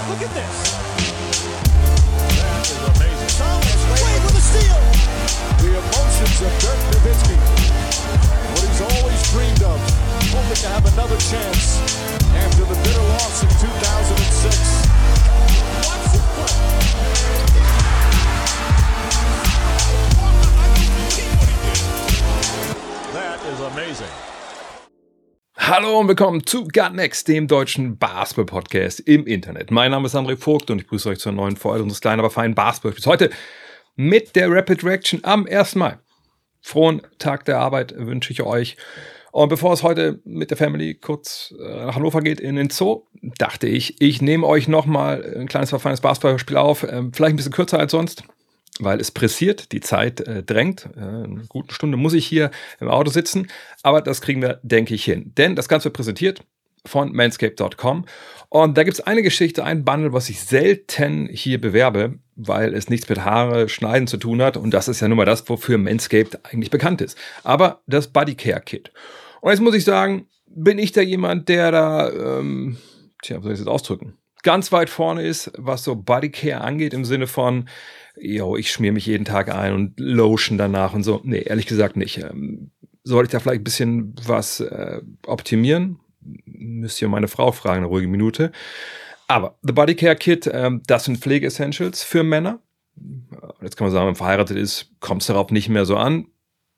Look at this. That is amazing. Thomas Wade with a steal. The emotions of Dirk Nowitzki. What he's always dreamed of. Hoping to have another chance after the bitter loss in 2006. Watch this play. That is amazing. Hallo und willkommen zu Gut Next, dem deutschen Basketball-Podcast im Internet. Mein Name ist André Vogt und ich grüße euch zur neuen Folge unseres kleinen, aber feinen Basketball-Spiels. Heute mit der Rapid Reaction am 1. Mai. Frohen Tag der Arbeit wünsche ich euch. Und bevor es heute mit der Family kurz nach Hannover geht in den Zoo, dachte ich, ich nehme euch nochmal ein kleines, aber feines Basketball-Spiel auf. Vielleicht ein bisschen kürzer als sonst, weil es pressiert, die Zeit drängt. Eine gute Stunde muss ich hier im Auto sitzen, aber das kriegen wir, denke ich, hin. Denn das Ganze wird präsentiert von manscaped.com und da gibt es eine Geschichte, ein Bundle, was ich selten hier bewerbe, weil es nichts mit Haare schneiden zu tun hat und das ist ja nun mal das, wofür Manscaped eigentlich bekannt ist. Aber das Bodycare Kit. Und jetzt muss ich sagen, bin ich da jemand, der da, wie soll ich das jetzt ausdrücken, ganz weit vorne ist, was so Bodycare angeht, im Sinne von, ich schmier mich jeden Tag ein und Lotion danach und so. Nee, ehrlich gesagt nicht. Sollte ich da vielleicht ein bisschen was optimieren? Müsst ihr meine Frau fragen, eine ruhige Minute. Aber The Bodycare Kit, das sind Pflege-Essentials für Männer. Jetzt kann man sagen, wenn man verheiratet ist, kommt es darauf nicht mehr so an.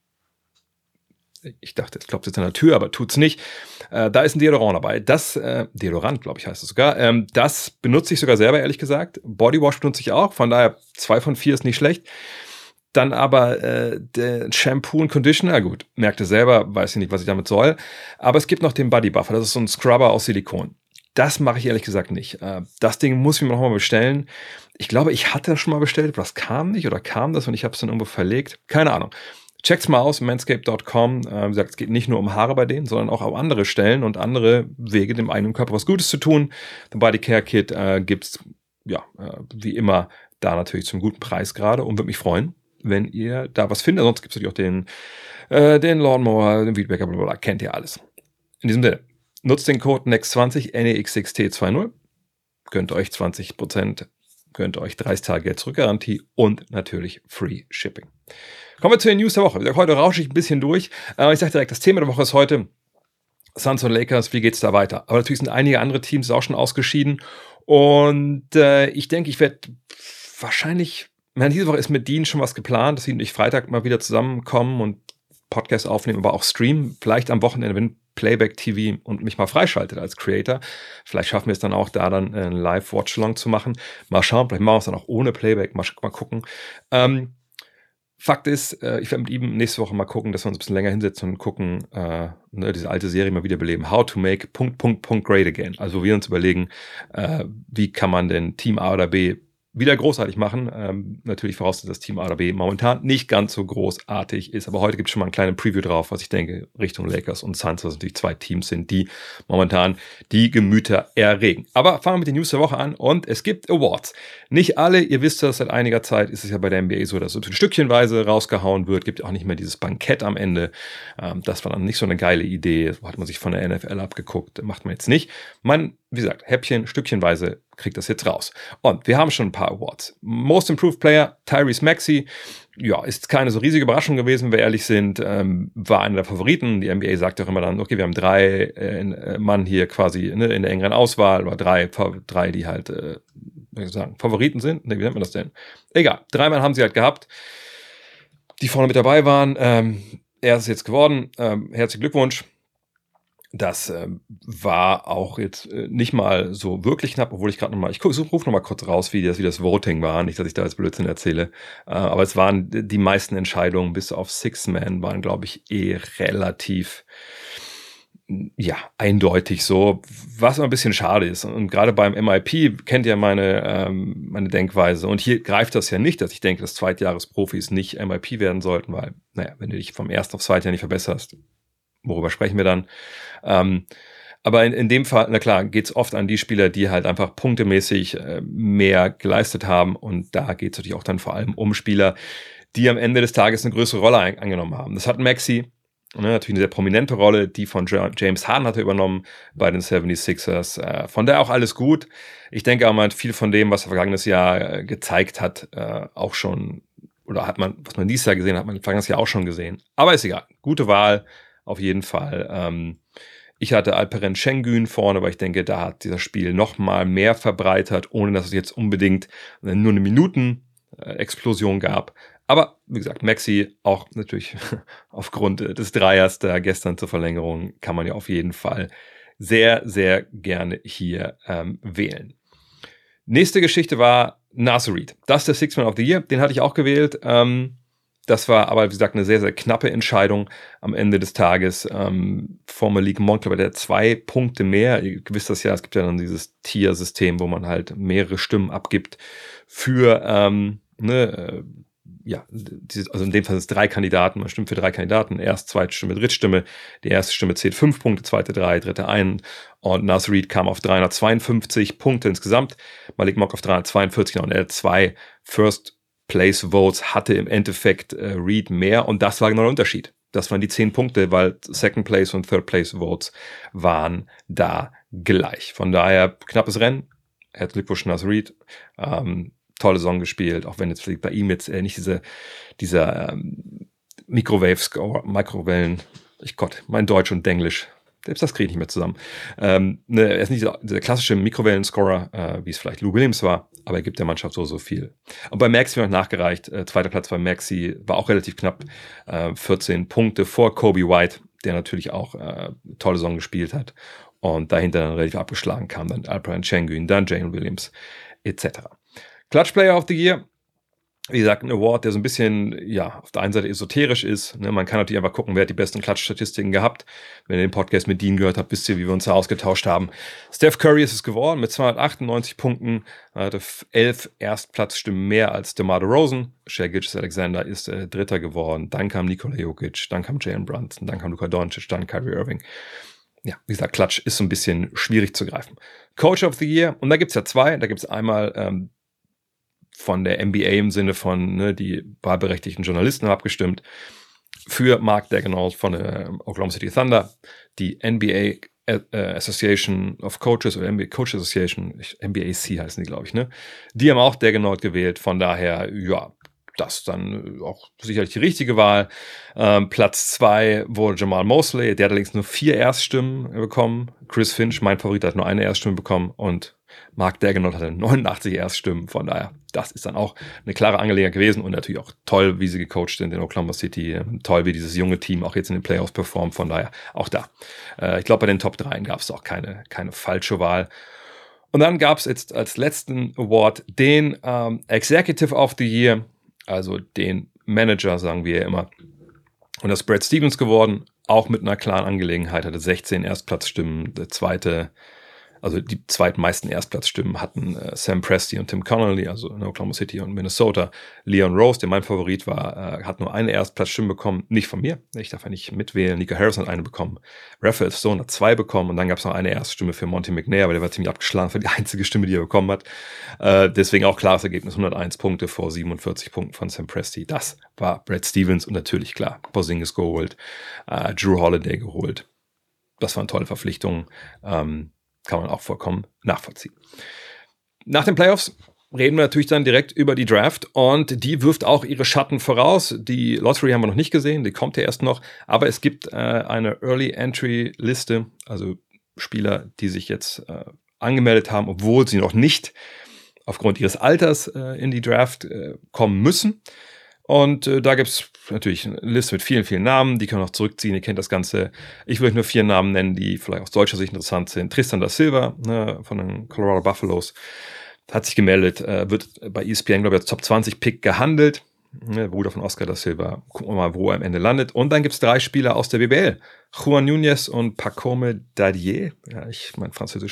Ich dachte, es klopft jetzt an der Tür, aber tut's nicht. Da ist ein Deodorant dabei. Das, Deodorant, glaube ich, heißt es sogar. Das benutze ich sogar selber, ehrlich gesagt. Bodywash benutze ich auch. Von daher 2 von 4 ist nicht schlecht. Dann aber der Shampoo und Conditioner. Gut, merkt ihr selber, weiß ich nicht, was ich damit soll. Aber es gibt noch den Body Buffer. Das ist so ein Scrubber aus Silikon. Das mache ich ehrlich gesagt nicht. Das Ding muss ich mir nochmal bestellen. Ich glaube, ich hatte das schon mal bestellt, aber das kam nicht. Oder kam das und ich habe es dann irgendwo verlegt. Keine Ahnung. Checkt's mal aus, manscaped.com. Wie gesagt, es geht nicht nur um Haare bei denen, sondern auch um andere Stellen und andere Wege, dem eigenen Körper was Gutes zu tun. The Body Care Kit gibt's, wie immer, da natürlich zum guten Preis gerade und würde mich freuen, wenn ihr da was findet. Sonst gibt's natürlich auch den Lawnmower, den Weedbacker, blablabla, kennt ihr alles. In diesem Sinne, nutzt den Code NEXT20, NEXXT20, gönnt euch 20%, gönnt euch 30 Tage Geld zurück Garantie und natürlich Free Shipping. Kommen wir zu den News der Woche. Heute rausche ich ein bisschen durch. Ich sage direkt, das Thema der Woche ist heute Suns und Lakers. Wie geht's da weiter? Aber natürlich sind einige andere Teams auch schon ausgeschieden. Und ich denke, ich werde wahrscheinlich, diese Woche ist mit Dean schon was geplant, dass sie und ich Freitag mal wieder zusammenkommen und Podcast aufnehmen, aber auch streamen. Vielleicht am Wochenende, wenn Playback TV und mich mal freischaltet als Creator. Vielleicht schaffen wir es dann auch, da dann einen Live-Watch-Along zu machen. Mal schauen, vielleicht machen wir es dann auch ohne Playback. Mal gucken. Fakt ist, ich werde mit ihm nächste Woche mal gucken, dass wir uns ein bisschen länger hinsetzen und gucken, diese alte Serie mal wiederbeleben. How to make ... great again. Also wir uns überlegen, wie kann man denn Team A oder B wieder großartig machen. Natürlich vorausgesetzt, dass Team A oder B momentan nicht ganz so großartig ist. Aber heute gibt es schon mal einen kleinen Preview drauf, was ich denke, Richtung Lakers und Suns, was natürlich 2 Teams sind, die momentan die Gemüter erregen. Aber fangen wir mit den News der Woche an und es gibt Awards. Nicht alle, ihr wisst das, seit einiger Zeit ist es ja bei der NBA so, dass so stückchenweise rausgehauen wird. Gibt auch nicht mehr dieses Bankett am Ende. Das war dann nicht so eine geile Idee. So hat man sich von der NFL abgeguckt. Macht man jetzt nicht. Wie gesagt, stückchenweise kriegt das jetzt raus. Und wir haben schon ein paar Awards. Most Improved Player, Tyrese Maxey. Ja, ist keine so riesige Überraschung gewesen, wenn wir ehrlich sind. War einer der Favoriten. Die NBA sagt auch immer dann, okay, wir haben 3 Mann hier quasi in der engeren Auswahl. Oder 3, die halt, Favoriten sind. Wie nennt man das denn? Egal, 3 Mann haben sie halt gehabt, die vorne mit dabei waren. Er ist es jetzt geworden. Herzlichen Glückwunsch. Das war auch jetzt nicht mal so wirklich knapp, obwohl ich rufe nochmal kurz raus, wie das Voting war, nicht, dass ich da jetzt Blödsinn erzähle, aber es waren die meisten Entscheidungen bis auf Six-Man waren, glaube ich, relativ eindeutig so, was ein bisschen schade ist. Und gerade beim MIP kennt ihr meine Denkweise. Und hier greift das ja nicht, dass ich denke, dass Zweitjahresprofis nicht MIP werden sollten, weil, wenn du dich vom Erst aufs Zweite Jahr nicht verbesserst, worüber sprechen wir dann? Aber in dem Fall, na klar, geht es oft an die Spieler, die halt einfach punktemäßig mehr geleistet haben. Und da geht es natürlich auch dann vor allem um Spieler, die am Ende des Tages eine größere Rolle angenommen haben. Das hat Maxey Natürlich eine sehr prominente Rolle, die von James Harden hat er übernommen bei den 76ers. Von daher auch alles gut. Ich denke auch, man hat viel von dem, was er vergangenes Jahr gezeigt hat, auch schon, oder hat man, was man dieses Jahr gesehen hat, hat man vergangenes Jahr auch schon gesehen. Aber ist egal. Gute Wahl, auf jeden Fall. Ich hatte Alperen Şengün vorne, aber ich denke, da hat dieser Spiel noch mal mehr verbreitert, ohne dass es jetzt unbedingt nur eine Minuten-Explosion gab. Aber, wie gesagt, Maxey auch natürlich aufgrund des Dreiers da gestern zur Verlängerung kann man ja auf jeden Fall sehr, sehr gerne hier wählen. Nächste Geschichte war Nasir Reed. Das ist der Sixth Man of the Year. Den hatte ich auch gewählt. Das war aber, wie gesagt, eine sehr, sehr knappe Entscheidung am Ende des Tages. Vor Malik Monk, glaube ich, der hat 2 Punkte mehr. Ihr wisst das ja, es gibt ja dann dieses Tier-System, wo man halt mehrere Stimmen abgibt für also in dem Fall sind es 3 Kandidaten, man stimmt für 3 Kandidaten, erst, zweite Stimme, dritte Stimme, die erste Stimme zählt 5 Punkte, zweite 3, dritte 1 und Nasir Reed kam auf 352 Punkte insgesamt, Malik Monk auf 342 und er hat 2 First Place Votes, hatte im Endeffekt Reed mehr und das war genau der Unterschied. Das waren die 10 Punkte, weil Second Place und Third Place Votes waren da gleich. Von daher knappes Rennen, herzlichen Glückwunsch Nasir Reed, tolle Saison gespielt, auch wenn jetzt vielleicht bei ihm jetzt nicht dieser Mikrowellen, mein Deutsch und Denglisch, selbst das kriege ich nicht mehr zusammen. Er ist nicht dieser klassische Mikrowellen-Scorer, wie es vielleicht Lou Williams war, aber er gibt der Mannschaft so viel. Und bei Maxey noch nachgereicht, zweiter Platz bei Maxey, war auch relativ knapp, 14 Punkte vor Kobe White, der natürlich auch tolle Saison gespielt hat und dahinter dann relativ abgeschlagen kam, dann Alperen Şengün, dann Jalen Williams, etc. Clutch Player of the Year, wie gesagt, ein Award, der so ein bisschen, ja, auf der einen Seite esoterisch ist. Ne? Man kann natürlich einfach gucken, wer hat die besten Klatsch-Statistiken gehabt. Wenn ihr den Podcast mit Dean gehört habt, wisst ihr, wie wir uns da ausgetauscht haben. Steph Curry ist es geworden mit 298 Punkten, hatte 11 Erstplatzstimmen mehr als DeMar DeRozan. Shai Gilgeous-Alexander ist Dritter geworden. Dann kam Nikola Jokic, dann kam Jalen Brunson, dann kam Luka Doncic, dann Kyrie Irving. Ja, wie gesagt, Klatsch ist so ein bisschen schwierig zu greifen. Coach of the Year, und da gibt's ja 2. Da gibt's einmal von der NBA im Sinne von, die wahlberechtigten Journalisten haben abgestimmt, für Mark Daigneault von der Oklahoma City Thunder, die NBA Association of Coaches oder NBA Coach Association, NBAC heißen die, glaube ich, ne? Die haben auch Daigneault gewählt, von daher, ja, das dann auch sicherlich die richtige Wahl. Platz 2 wurde Jamal Mosley, der hat allerdings nur 4 Erststimmen bekommen. Chris Finch, mein Favorit, hat nur eine Erststimme bekommen und Mark Daigneault hatte 89 Erststimmen, von daher, das ist dann auch eine klare Angelegenheit gewesen und natürlich auch toll, wie sie gecoacht sind in Oklahoma City, toll, wie dieses junge Team auch jetzt in den Playoffs performt, von daher auch da. Ich glaube, bei den Top 3 gab es auch keine falsche Wahl. Und dann gab es jetzt als letzten Award den Executive of the Year, also den Manager, sagen wir ja immer. Und das ist Brad Stevens geworden, auch mit einer klaren Angelegenheit, hatte 16 Erstplatzstimmen, die zweitmeisten Erstplatzstimmen hatten Sam Presti und Tim Connolly, also in Oklahoma City und Minnesota. Leon Rose, der mein Favorit war, hat nur eine Erstplatzstimme bekommen, nicht von mir, ich darf ja nicht mitwählen. Nico Harrison hat eine bekommen, Raphael Stone hat 2 bekommen und dann gab es noch eine Erststimme für Monty McNair, aber der war ziemlich abgeschlagen für die einzige Stimme, die er bekommen hat. Deswegen auch klares Ergebnis, 101 Punkte vor 47 Punkten von Sam Presti. Das war Brad Stevens und natürlich klar, Porzingis geholt, Drew Holiday geholt. Das waren tolle Verpflichtungen. Kann man auch vollkommen nachvollziehen. Nach den Playoffs reden wir natürlich dann direkt über die Draft und die wirft auch ihre Schatten voraus. Die Lottery haben wir noch nicht gesehen, die kommt ja erst noch, aber es gibt eine Early Entry Liste, also Spieler, die sich jetzt angemeldet haben, obwohl sie noch nicht aufgrund ihres Alters in die Draft kommen müssen. Und da gibt es natürlich eine Liste mit vielen, vielen Namen, die können auch zurückziehen, ihr kennt das Ganze. Ich will euch nur 4 Namen nennen, die vielleicht aus deutscher Sicht interessant sind. Tristan da Silva von den Colorado Buffaloes hat sich gemeldet, wird bei ESPN, glaube ich, als Top 20 Pick gehandelt. Bruder von Oscar da Silva, gucken wir mal, wo er am Ende landet. Und dann gibt es 3 Spieler aus der BBL. Juan Núñez und Pacome Dadier. Ja, mein Französisch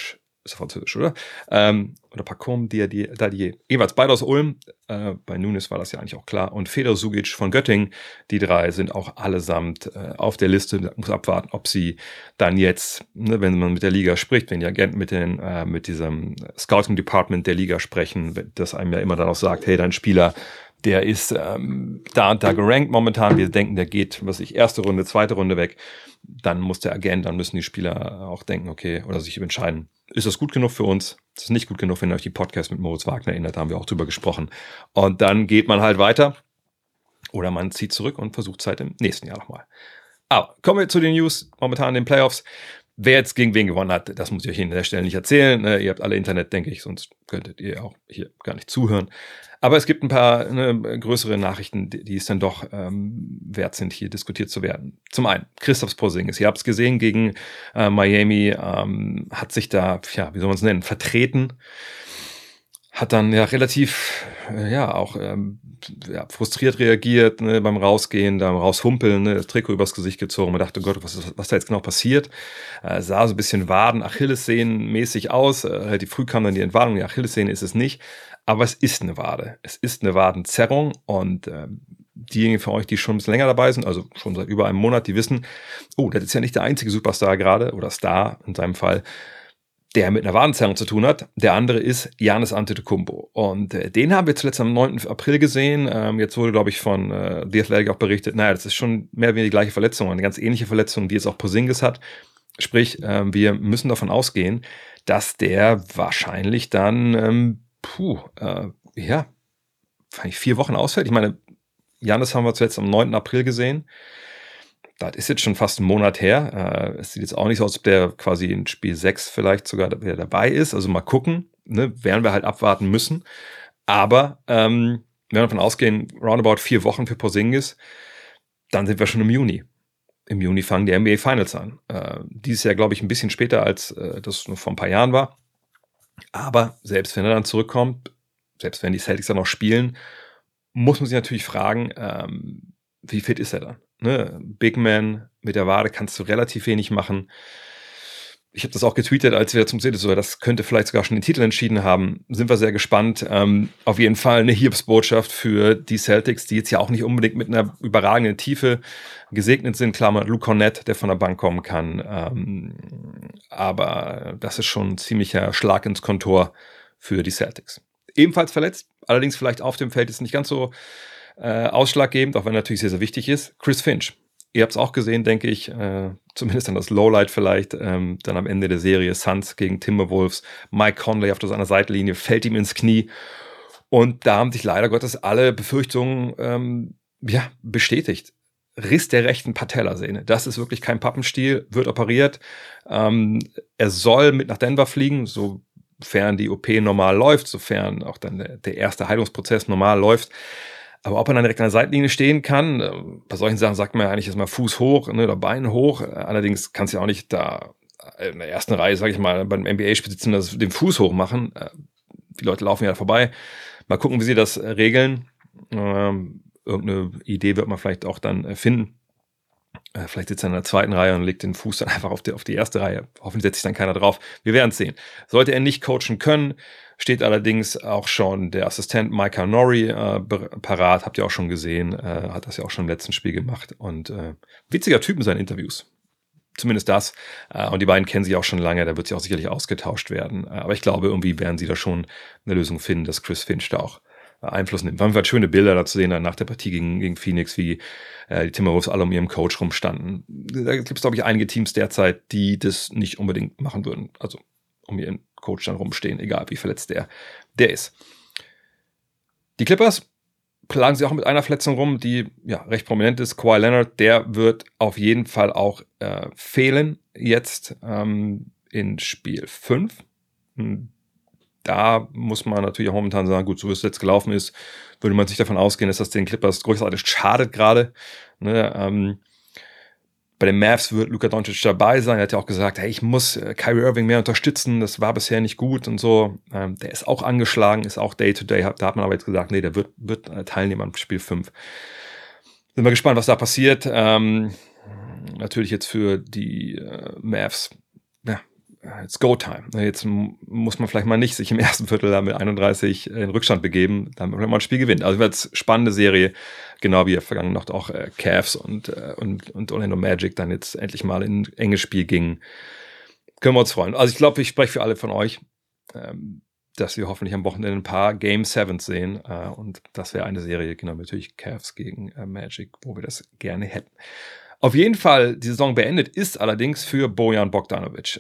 ist französisch, oder? Oder Pacom Dadier. Jeweils beide aus Ulm. Bei Nunes war das ja eigentlich auch klar. Und Fedor Sugic von Göttingen. Die drei sind auch allesamt auf der Liste. Man muss abwarten, ob sie dann jetzt, ne, wenn man mit der Liga spricht, wenn die Agenten mit diesem Scouting Department der Liga sprechen, das einem ja immer dann auch sagt, hey, dein Spieler, der ist da und da gerankt momentan. Wir denken, der geht, erste Runde, zweite Runde weg. Dann muss der Agent, dann müssen die Spieler auch denken, okay, oder sich entscheiden, ist das gut genug für uns? Ist das nicht gut genug, wenn ihr euch die Podcast mit Moritz Wagner erinnert, da haben wir auch drüber gesprochen. Und dann geht man halt weiter oder man zieht zurück und versucht es halt im nächsten Jahr nochmal. Aber kommen wir zu den News, momentan in den Playoffs. Wer jetzt gegen wen gewonnen hat, das muss ich euch an der Stelle nicht erzählen. Ihr habt alle Internet, denke ich, sonst könntet ihr auch hier gar nicht zuhören. Aber es gibt ein paar größere Nachrichten, die es dann doch wert sind, hier diskutiert zu werden. Zum einen, Kristaps Porzingis. Ihr habt es gesehen gegen Miami, hat sich da, ja, wie soll man es nennen, vertreten. Hat dann ja relativ, auch frustriert reagiert, ne, beim Rausgehen, beim Raushumpeln, ne, das Trikot übers Gesicht gezogen. Man dachte, Gott, was da jetzt genau passiert. Sah so ein bisschen Achillessehnen-mäßig aus. Relativ früh kam dann die Entwarnung, die Achillessehne ist es nicht. Aber es ist eine Wade. Es ist eine Wadenzerrung. Und diejenigen von euch, die schon ein bisschen länger dabei sind, also schon seit über einem Monat, die wissen, das ist ja nicht der einzige Superstar gerade, oder Star in seinem Fall, der mit einer Wadenzerrung zu tun hat. Der andere ist Giannis Antetokounmpo. Und den haben wir zuletzt am 9. April gesehen. Jetzt wurde, glaube ich, von The Athletic auch berichtet, das ist schon mehr oder weniger die gleiche Verletzung, eine ganz ähnliche Verletzung, die jetzt auch Porzingis hat. Sprich, wir müssen davon ausgehen, dass der wahrscheinlich dann, 4 Wochen ausfällt. Ich meine, Giannis haben wir zuletzt am 9. April gesehen. Das ist jetzt schon fast ein Monat her. Es sieht jetzt auch nicht so aus, als ob der quasi in Spiel 6 vielleicht sogar wieder dabei ist. Also mal gucken. Ne? Werden wir halt abwarten müssen. Aber wenn wir davon ausgehen, roundabout 4 Wochen für Porzingis, dann sind wir schon im Juni. Im Juni fangen die NBA Finals an. Dieses Jahr, glaube ich, ein bisschen später, als das noch vor ein paar Jahren war. Aber selbst wenn er dann zurückkommt, selbst wenn die Celtics dann noch spielen, muss man sich natürlich fragen, wie fit ist er dann? Ne? Big Man mit der Wade kannst du relativ wenig machen. Ich habe das auch getweetet, als wir zum Sehen, das könnte vielleicht sogar schon den Titel entschieden haben. Sind wir sehr gespannt. Auf jeden Fall eine Hiobsbotschaft für die Celtics, die jetzt ja auch nicht unbedingt mit einer überragenden Tiefe gesegnet sind. Klar, man Luke Kornet, der von der Bank kommen kann. Aber das ist schon ein ziemlicher Schlag ins Kontor für die Celtics. Ebenfalls verletzt, allerdings vielleicht auf dem Feld ist nicht ganz so ausschlaggebend, auch wenn natürlich sehr, sehr wichtig ist. Chris Finch. Ihr habt es auch gesehen, denke ich, zumindest dann das Lowlight vielleicht, dann am Ende der Serie Suns gegen Timberwolves. Mike Conley auf seiner Seitenlinie fällt ihm ins Knie. Und da haben sich leider Gottes alle Befürchtungen bestätigt. Riss der rechten Patellasehne. Das ist wirklich kein Pappenstiel, wird operiert. Er soll mit nach Denver fliegen, sofern die OP normal läuft, sofern auch dann der erste Heilungsprozess normal läuft. Aber ob er dann direkt an der Seitenlinie stehen kann, bei solchen Sachen sagt man ja eigentlich erstmal Fuß hoch, ne, oder Bein hoch. Allerdings kannst du ja auch nicht da in der ersten Reihe, sag ich mal, beim NBA-Spiel sitzen, den Fuß hoch machen. Die Leute laufen ja da vorbei. Mal gucken, wie sie das regeln. Irgendeine Idee wird man vielleicht auch dann finden. Vielleicht sitzt er in der zweiten Reihe und legt den Fuß dann einfach auf die erste Reihe. Hoffentlich setzt sich dann keiner drauf. Wir werden es sehen. Sollte er nicht coachen können, steht allerdings auch schon der Assistent Micah Norrie parat. Habt ihr auch schon gesehen. Hat das ja auch schon im letzten Spiel gemacht. Und witziger Typ in seinen Interviews. Zumindest das. Und die beiden kennen sich auch schon lange. Da wird sich auch sicherlich ausgetauscht werden. Aber ich glaube, irgendwie werden sie da schon eine Lösung finden, dass Chris Finch da auch Einfluss nimmt. Waren halt schöne Bilder da zu sehen, nach der Partie gegen Phoenix, wie die Timberwolves alle um ihrem Coach rumstanden. Da gibt es, glaube ich, einige Teams derzeit, die das nicht unbedingt machen würden. Also um ihren Coach dann rumstehen, egal wie verletzt der ist. Die Clippers plagen sie auch mit einer Verletzung rum, die recht prominent ist. Kawhi Leonard, der wird auf jeden Fall auch fehlen jetzt in Spiel 5. Da muss man natürlich auch momentan sagen, gut, so wie es jetzt gelaufen ist, würde man sich davon ausgehen, dass das den Clippers großartig schadet gerade. Ne, bei den Mavs wird Luka Doncic dabei sein. Er hat ja auch gesagt, hey, ich muss Kyrie Irving mehr unterstützen. Das war bisher nicht gut und so. Der ist auch angeschlagen, ist auch Day-to-Day. Da hat man aber jetzt gesagt, nee, der wird teilnehmen am Spiel 5. Sind wir gespannt, was da passiert. Natürlich jetzt für die Mavs, it's Go-Time. Jetzt muss man vielleicht mal nicht sich im ersten Viertel da mit 31 in Rückstand begeben, damit man ein Spiel gewinnt. Also wird es spannende Serie, genau wie vergangene Nacht auch Cavs und Orlando Magic dann jetzt endlich mal in ein enges Spiel gingen. Können wir uns freuen. Also ich glaube, ich spreche für alle von euch, dass wir hoffentlich am Wochenende ein paar Game 7 sehen. Und das wäre eine Serie, genau, natürlich Cavs gegen Magic, wo wir das gerne hätten. Auf jeden Fall, die Saison beendet ist allerdings für Bojan Bogdanovic.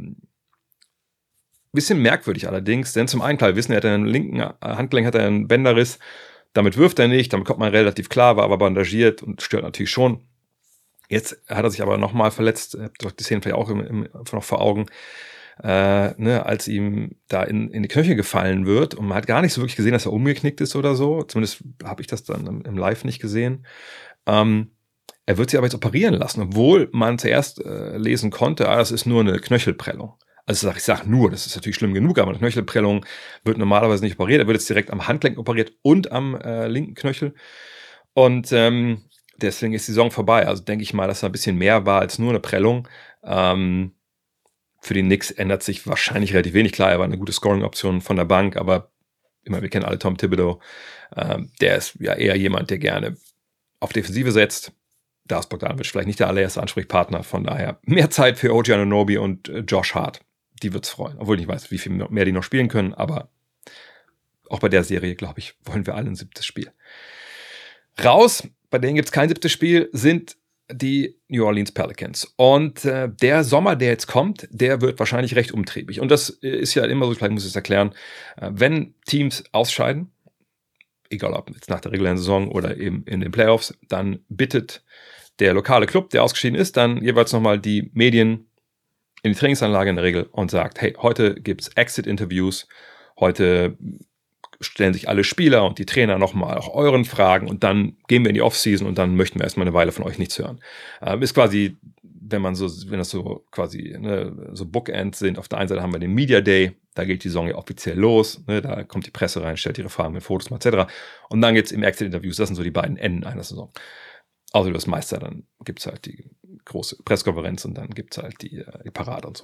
Bisschen merkwürdig allerdings, denn zum einen, klar, wir wissen, er hat einen linken Handgelenk, hat er einen Bänderriss. Damit wirft er nicht, damit kommt man relativ klar, war aber bandagiert und stört natürlich schon. Jetzt hat er sich aber nochmal verletzt, habt ihr die Szene vielleicht auch noch vor Augen, als ihm da in die Knöchel gefallen wird und man hat gar nicht so wirklich gesehen, dass er umgeknickt ist oder so. Zumindest habe ich das dann im Live nicht gesehen. Er wird sich aber jetzt operieren lassen, obwohl man zuerst lesen konnte, das ist nur eine Knöchelprellung. Also ich sage nur, das ist natürlich schlimm genug, aber eine Knöchelprellung wird normalerweise nicht operiert. Er wird jetzt direkt am Handgelenk operiert und am linken Knöchel. Und deswegen ist die Saison vorbei. Also denke ich mal, dass da ein bisschen mehr war als nur eine Prellung. Für die Knicks ändert sich wahrscheinlich relativ wenig. Klar, er war eine gute Scoring-Option von der Bank, aber wir kennen alle Tom Thibodeau. Der ist ja eher jemand, der gerne auf Defensive setzt. Da ist Bogdanovic vielleicht nicht der allererste Ansprechpartner. Von daher mehr Zeit für OG Anunoby und Josh Hart. Die wird's freuen. Obwohl ich nicht weiß, wie viel mehr die noch spielen können. Aber auch bei der Serie, glaube ich, wollen wir alle ein 7. Spiel. Raus, bei denen gibt's kein 7. Spiel, sind die New Orleans Pelicans. Und der Sommer, der jetzt kommt, der wird wahrscheinlich recht umtriebig. Und das ist ja immer so, vielleicht muss ich es erklären, wenn Teams ausscheiden, egal ob jetzt nach der regulären Saison oder eben in den Playoffs, dann bittet der lokale Club, der ausgeschieden ist, dann jeweils nochmal die Medien in die Trainingsanlage in der Regel und sagt, hey, heute gibt's Exit-Interviews, heute stellen sich alle Spieler und die Trainer nochmal auch euren Fragen und dann gehen wir in die Offseason und dann möchten wir erstmal eine Weile von euch nichts hören. Ist quasi, wenn das so quasi so Bookends sind, auf der einen Seite haben wir den Media Day, da geht die Saison ja offiziell los, da kommt die Presse rein, stellt ihre Fragen mit Fotos etc. Und dann geht's im Exit-Interviews, das sind so die beiden Enden einer Saison. Also du bist Meister, dann gibt's halt die große Pressekonferenz und dann gibt's halt die Parade und so.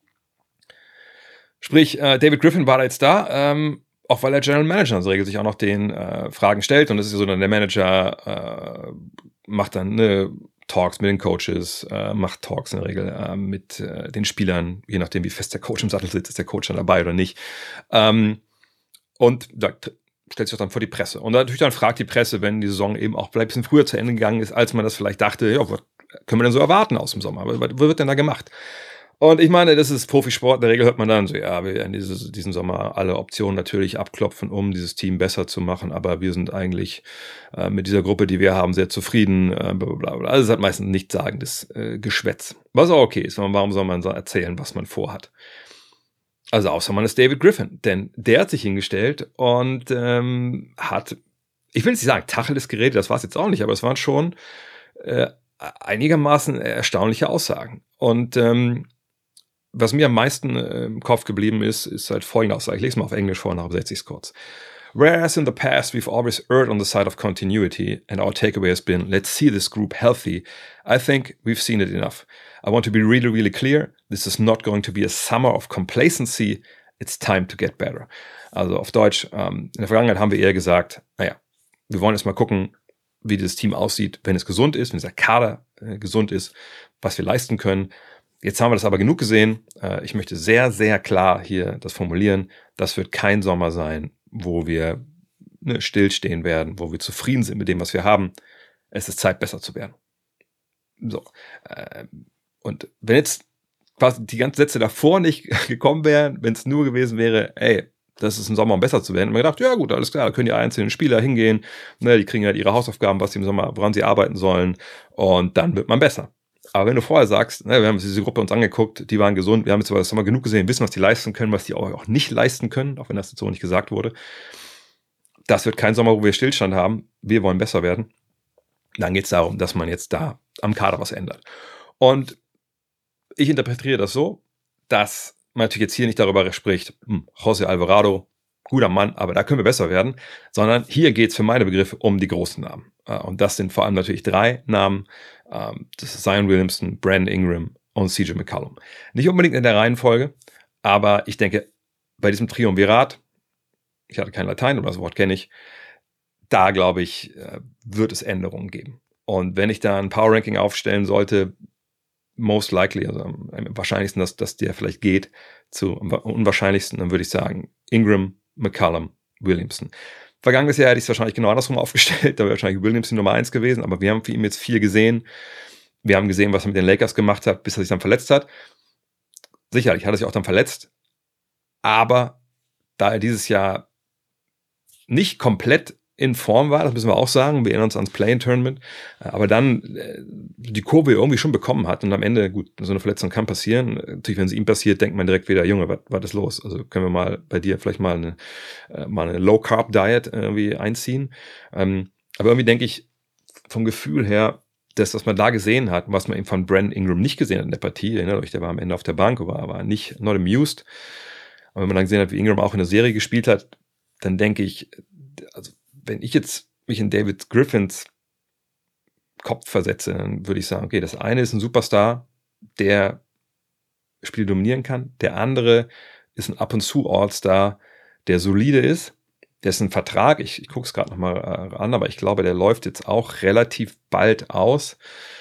Sprich, David Griffin war da jetzt da, auch weil der General Manager in der Regel sich auch noch den Fragen stellt und das ist ja so, dann der Manager macht dann Talks mit den Coaches, macht Talks in der Regel mit den Spielern, je nachdem wie fest der Coach im Sattel sitzt, ist der Coach dann dabei oder nicht. Und da stellt sich auch dann vor die Presse. Und natürlich dann fragt die Presse, wenn die Saison eben auch vielleicht ein bisschen früher zu Ende gegangen ist, als man das vielleicht dachte, ja, was können wir denn so erwarten aus dem Sommer? Was wird denn da gemacht? Und ich meine, das ist Profisport, in der Regel hört man dann so, ja, wir werden diesen Sommer alle Optionen natürlich abklopfen, um dieses Team besser zu machen, aber wir sind eigentlich mit dieser Gruppe, die wir haben, sehr zufrieden, blablabla. Also es hat meistens nichtsagendes Geschwätz. Was auch okay ist, warum soll man so erzählen, was man vorhat? Also außer man ist David Griffin, denn der hat sich hingestellt und hat, ich will nicht sagen, Tacheles geredet, das war es jetzt auch nicht, aber es waren schon einigermaßen erstaunliche Aussagen. Und was mir am meisten im Kopf geblieben ist halt folgende Aussage. Ich lese mal auf Englisch vor, nach 60 kurz. Whereas in the past we've always erred on the side of continuity and our takeaway has been, let's see this group healthy, I think we've seen it enough. I want to be really, really clear, this is not going to be a summer of complacency, it's time to get better. Also auf Deutsch, in der Vergangenheit haben wir eher gesagt, naja, wir wollen erst mal gucken, wie dieses Team aussieht, wenn es gesund ist, wenn dieser Kader gesund ist, was wir leisten können. Jetzt haben wir das aber genug gesehen. Ich möchte sehr, sehr klar hier das formulieren. Das wird kein Sommer sein, wo wir stillstehen werden, wo wir zufrieden sind mit dem, was wir haben. Es ist Zeit, besser zu werden. So. Und wenn jetzt quasi die ganzen Sätze davor nicht gekommen wären, wenn es nur gewesen wäre, ey, das ist ein Sommer, um besser zu werden. Und man gedacht, ja gut, alles klar, da können die einzelnen Spieler hingehen. Die kriegen halt ihre Hausaufgaben, was sie im Sommer, woran sie arbeiten sollen. Und dann wird man besser. Aber wenn du vorher sagst, wir haben diese Gruppe uns angeguckt, die waren gesund, wir haben jetzt aber das Sommer genug gesehen, wissen, was die leisten können, was die auch nicht leisten können, auch wenn das jetzt so nicht gesagt wurde. Das wird kein Sommer, wo wir Stillstand haben. Wir wollen besser werden. Dann geht es darum, dass man jetzt da am Kader was ändert. Und ich interpretiere das so, dass man natürlich jetzt hier nicht darüber spricht, José Alvarado, guter Mann, aber da können wir besser werden, sondern hier geht es für meine Begriffe um die großen Namen. Und das sind vor allem natürlich 3 Namen. Das ist Zion Williamson, Brandon Ingram und CJ McCollum. Nicht unbedingt in der Reihenfolge, aber ich denke, bei diesem Triumvirat, ich hatte kein Latein, aber das Wort kenne ich, da glaube ich, wird es Änderungen geben. Und wenn ich da ein Power-Ranking aufstellen sollte, most likely, also am wahrscheinlichsten, dass der vielleicht geht, am unwahrscheinlichsten, dann würde ich sagen Ingram, McCollum, Williamson. Vergangenes Jahr hätte ich es wahrscheinlich genau andersrum aufgestellt, da wäre wahrscheinlich Williamson Nummer 1 gewesen, aber wir haben für ihn jetzt viel gesehen. Wir haben gesehen, was er mit den Lakers gemacht hat, bis er sich dann verletzt hat. Sicherlich hat er sich auch dann verletzt, aber da er dieses Jahr nicht komplett in Form war, das müssen wir auch sagen, wir erinnern uns ans Play-in-Tournament, aber dann die Kurve irgendwie schon bekommen hat und am Ende, gut, so eine Verletzung kann passieren, natürlich, wenn sie ihm passiert, denkt man direkt wieder, Junge, was war das los? Also können wir mal bei dir vielleicht mal eine Low-Carb-Diet irgendwie einziehen, aber irgendwie denke ich, vom Gefühl her, das, was man da gesehen hat, was man eben von Brandon Ingram nicht gesehen hat in der Partie, erinnert euch, der war am Ende auf der Bank, war nicht not amused, aber wenn man dann gesehen hat, wie Ingram auch in der Serie gespielt hat, dann denke ich, also wenn ich jetzt mich in David Griffins Kopf versetze, dann würde ich sagen, okay, das eine ist ein Superstar, der Spiele dominieren kann. Der andere ist ein ab und zu All-Star, der solide ist. Dessen Vertrag, ich gucke es gerade nochmal an, aber ich glaube, der läuft jetzt auch relativ bald aus,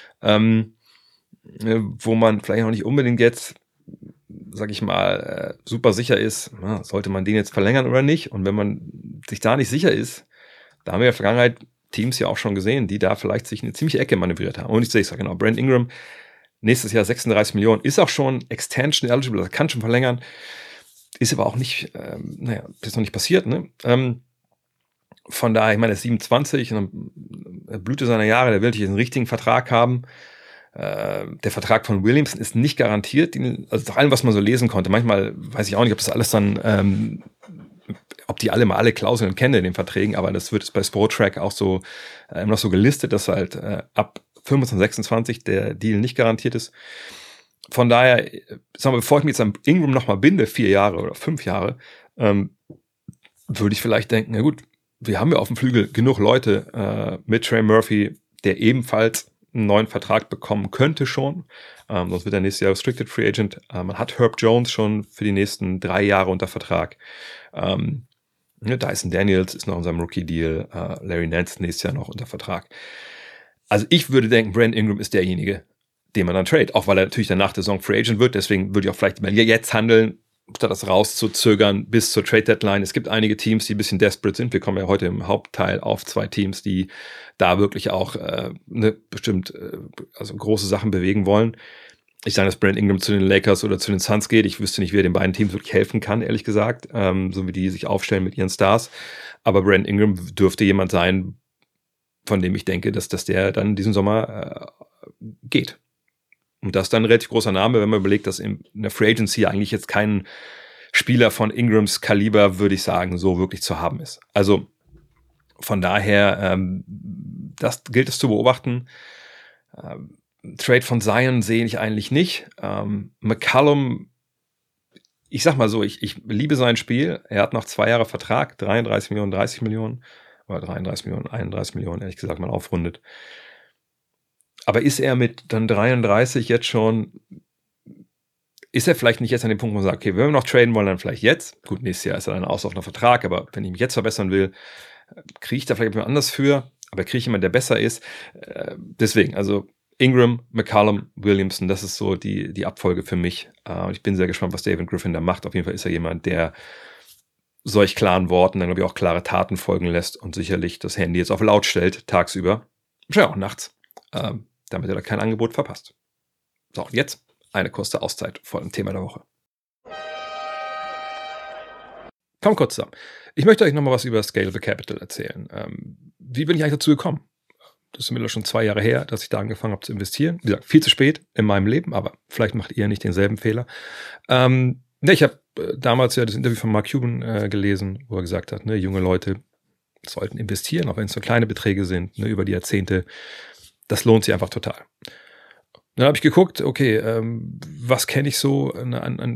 wo man vielleicht noch nicht unbedingt jetzt, sag ich mal, super sicher ist, sollte man den jetzt verlängern oder nicht. Und wenn man sich da nicht sicher ist, da haben wir in der Vergangenheit Teams ja auch schon gesehen, die da vielleicht sich eine ziemliche Ecke manövriert haben. Und ich sehe es ja genau, Brandon Ingram, nächstes Jahr 36 Millionen, ist auch schon Extension eligible, kann schon verlängern, ist aber auch nicht, das ist noch nicht passiert, ne? Von daher, ich meine, er ist 27, und Blüte seiner Jahre, der will natürlich einen richtigen Vertrag haben. Der Vertrag von Williamson ist nicht garantiert, also nach allem, was man so lesen konnte. Manchmal weiß ich auch nicht, ob das alles dann, ob die alle mal alle Klauseln kennen in den Verträgen, aber das wird bei Spotrac auch so immer noch so gelistet, dass halt ab 25, 26 der Deal nicht garantiert ist. Von daher, sagen wir, bevor ich mich jetzt an Ingram nochmal binde, 4 Jahre oder 5 Jahre, würde ich vielleicht denken, na gut, wir haben ja auf dem Flügel genug Leute mit Trey Murphy, der ebenfalls einen neuen Vertrag bekommen könnte schon. Sonst wird er nächstes Jahr Restricted Free Agent. Man hat Herb Jones schon für die nächsten 3 Jahre unter Vertrag. Dyson Daniels ist noch in seinem Rookie-Deal. Larry Nance nächstes Jahr noch unter Vertrag. Also ich würde denken, Brandon Ingram ist derjenige, den man dann trade. Auch weil er natürlich dann nach der Saison Free Agent wird. Deswegen würde ich auch vielleicht mal jetzt handeln, statt das rauszuzögern bis zur Trade-Deadline. Es gibt einige Teams, die ein bisschen desperate sind. Wir kommen ja heute im Hauptteil auf 2 Teams, die da wirklich auch bestimmt also große Sachen bewegen wollen. Ich sage, dass Brandon Ingram zu den Lakers oder zu den Suns geht. Ich wüsste nicht, wer den beiden Teams wirklich helfen kann, ehrlich gesagt, so wie die sich aufstellen mit ihren Stars. Aber Brandon Ingram dürfte jemand sein, von dem ich denke, dass der dann diesen Sommer geht. Und das ist dann ein relativ großer Name, wenn man überlegt, dass in der Free Agency eigentlich jetzt kein Spieler von Ingrams Kaliber, würde ich sagen, so wirklich zu haben ist. Also von daher, das gilt es zu beobachten. Trade von Zion sehe ich eigentlich nicht. McCollum, ich sag mal so, ich liebe sein Spiel. Er hat noch 2 Jahre Vertrag, 33 Millionen, 30 Millionen, oder 33 Millionen, 31 Millionen, ehrlich gesagt, mal aufrundet. Aber ist er mit dann 33 jetzt schon, ist er vielleicht nicht jetzt an dem Punkt, wo man sagt, okay, wenn wir noch traden wollen, dann vielleicht jetzt. Gut, nächstes Jahr ist er dann auslaufender Vertrag, aber wenn ich mich jetzt verbessern will, kriege ich da vielleicht jemand anders für, aber kriege ich jemanden, der besser ist. Deswegen, also Ingram, McCollum, Williamson, das ist so die Abfolge für mich. Und ich bin sehr gespannt, was David Griffin da macht. Auf jeden Fall ist er jemand, der solch klaren Worten dann, glaube ich, auch klare Taten folgen lässt und sicherlich das Handy jetzt auf laut stellt, tagsüber, ja auch nachts, damit er da kein Angebot verpasst. So, und jetzt eine kurze Auszeit vor dem Thema der Woche. Kommt kurz zusammen. Ich möchte euch nochmal was über Scalable Capital erzählen. Wie bin ich eigentlich dazu gekommen? Das ist mittlerweile schon 2 Jahre her, dass ich da angefangen habe zu investieren. Wie gesagt, viel zu spät in meinem Leben, aber vielleicht macht ihr nicht denselben Fehler. Ich habe damals ja das Interview von Mark Cuban gelesen, wo er gesagt hat, junge Leute sollten investieren, auch wenn es so kleine Beträge sind, über die Jahrzehnte. Das lohnt sich einfach total. Dann habe ich geguckt, okay, was kenne ich so an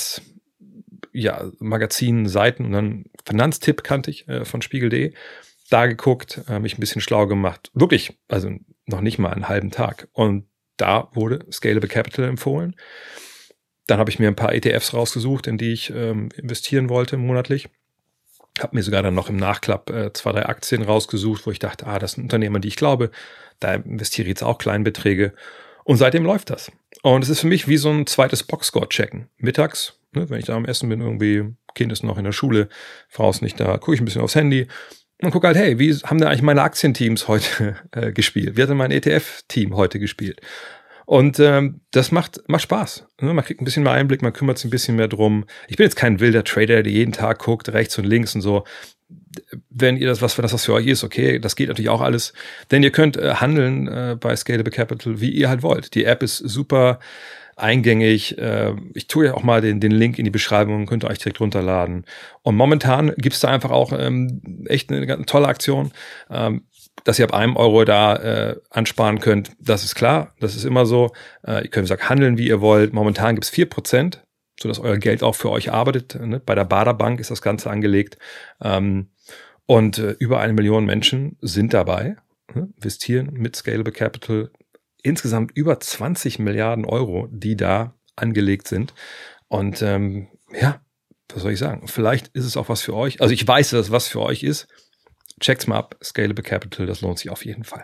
Magazinen, Seiten, und dann Finanztipp kannte ich von Spiegel.de. Da geguckt, mich ein bisschen schlau gemacht. Wirklich, also noch nicht mal einen halben Tag. Und da wurde Scalable Capital empfohlen. Dann habe ich mir ein paar ETFs rausgesucht, in die ich investieren wollte monatlich. Habe mir sogar dann noch im Nachklapp 2, 3 Aktien rausgesucht, wo ich dachte, das sind Unternehmen, an die ich glaube. Da investiere ich jetzt auch Kleinbeträge. Und seitdem läuft das. Und es ist für mich wie so ein zweites Boxscore-Checken. Mittags, wenn ich da am Essen bin, irgendwie, Kind ist noch in der Schule, Frau ist nicht da, gucke ich ein bisschen aufs Handy und gucke halt, hey, wie haben denn eigentlich meine Aktienteams heute gespielt? Wie hat denn mein ETF-Team heute gespielt? Und das macht Spaß. Man kriegt ein bisschen mehr Einblick, man kümmert sich ein bisschen mehr drum. Ich bin jetzt kein wilder Trader, der jeden Tag guckt, rechts und links und so. Wenn das was für euch ist, okay, das geht natürlich auch alles. Denn ihr könnt handeln bei Scalable Capital, wie ihr halt wollt. Die App ist super eingängig. Ich tue ja auch mal den Link in die Beschreibung, könnt ihr euch direkt runterladen. Und momentan gibt es da einfach auch echt eine ganz tolle Aktion, dass ihr ab €1 da ansparen könnt. Das ist klar, das ist immer so. Ihr könnt, wie gesagt, handeln, wie ihr wollt. Momentan gibt es 4%, sodass euer Geld auch für euch arbeitet. Ne? Bei der Bader Bank ist das Ganze angelegt. Und über 1 Million Menschen sind dabei, investieren mit Scalable Capital. Insgesamt über 20 Milliarden €, die da angelegt sind. Und was soll ich sagen? Vielleicht ist es auch was für euch. Also ich weiß, dass es was für euch ist. Checkt's mal ab. Scalable Capital, das lohnt sich auf jeden Fall.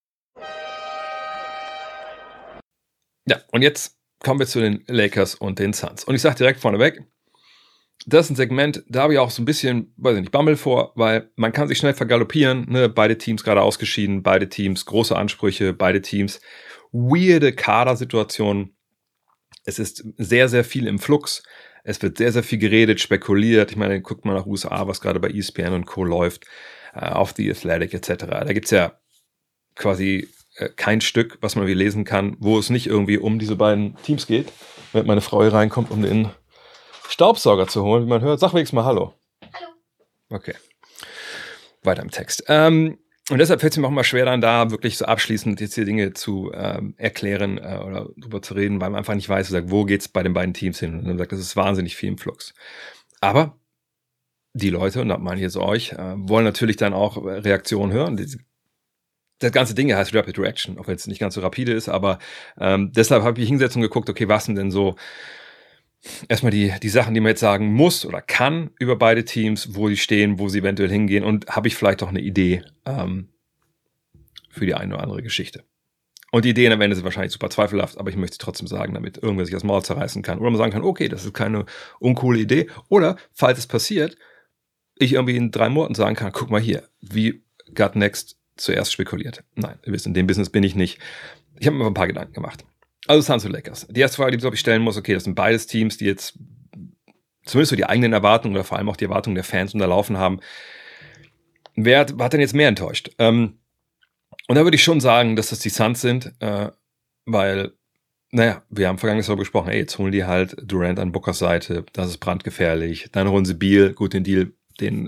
Ja, und jetzt kommen wir zu den Lakers und den Suns. Und ich sage direkt vorneweg, das ist ein Segment, da habe ich auch so ein bisschen, weiß ich nicht, Bammel vor, weil man kann sich schnell vergaloppieren. Ne? Beide Teams gerade ausgeschieden, beide Teams große Ansprüche, beide Teams weirde Kadersituationen. Es ist sehr, sehr viel im Flux. Es wird sehr, sehr viel geredet, spekuliert. Ich meine, guckt mal nach USA, was gerade bei ESPN und Co. läuft, auf The Athletic etc. Da gibt es ja quasi kein Stück, was man wie lesen kann, wo es nicht irgendwie um diese beiden Teams geht. Wenn meine Frau hier reinkommt, um den Staubsauger zu holen, wie man hört. Sag wenigstens mal Hallo. Hallo. Okay. Weiter im Text. Und deshalb fällt es mir auch immer schwer, dann da wirklich so abschließend jetzt hier Dinge zu erklären oder drüber zu reden, weil man einfach nicht weiß, wo geht es bei den beiden Teams hin. Und dann sagt, das ist wahnsinnig viel im Flux. Aber die Leute, und da meine ich jetzt euch, wollen natürlich dann auch Reaktionen hören. Das ganze Ding heißt Rapid Reaction, auch wenn es nicht ganz so rapide ist, aber deshalb habe ich hingesetzt und geguckt, okay, was sind denn so erstmal die Sachen, die man jetzt sagen muss oder kann über beide Teams, wo sie stehen, wo sie eventuell hingehen, und habe ich vielleicht auch eine Idee für die eine oder andere Geschichte. Und die Ideen am Ende sind wahrscheinlich super zweifelhaft, aber ich möchte es trotzdem sagen, damit irgendwer sich das Maul zerreißen kann. Oder man sagen kann, okay, das ist keine uncoole Idee. Oder, falls es passiert, ich irgendwie in 3 Monaten sagen kann, guck mal hier, wie Gut Next zuerst spekuliert. Nein, ihr wisst, in dem Business bin ich nicht. Ich habe mir ein paar Gedanken gemacht. Also Suns und Lakers. Die erste Frage, die ich stellen muss, okay, das sind beides Teams, die jetzt zumindest so die eigenen Erwartungen oder vor allem auch die Erwartungen der Fans unterlaufen haben. Wer hat denn jetzt mehr enttäuscht? Und da würde ich schon sagen, dass das die Suns sind, weil, wir haben vergangenes Jahr besprochen, jetzt holen die halt Durant an Bookers Seite, das ist brandgefährlich. Dann holen sie Beal, gut, den Deal, den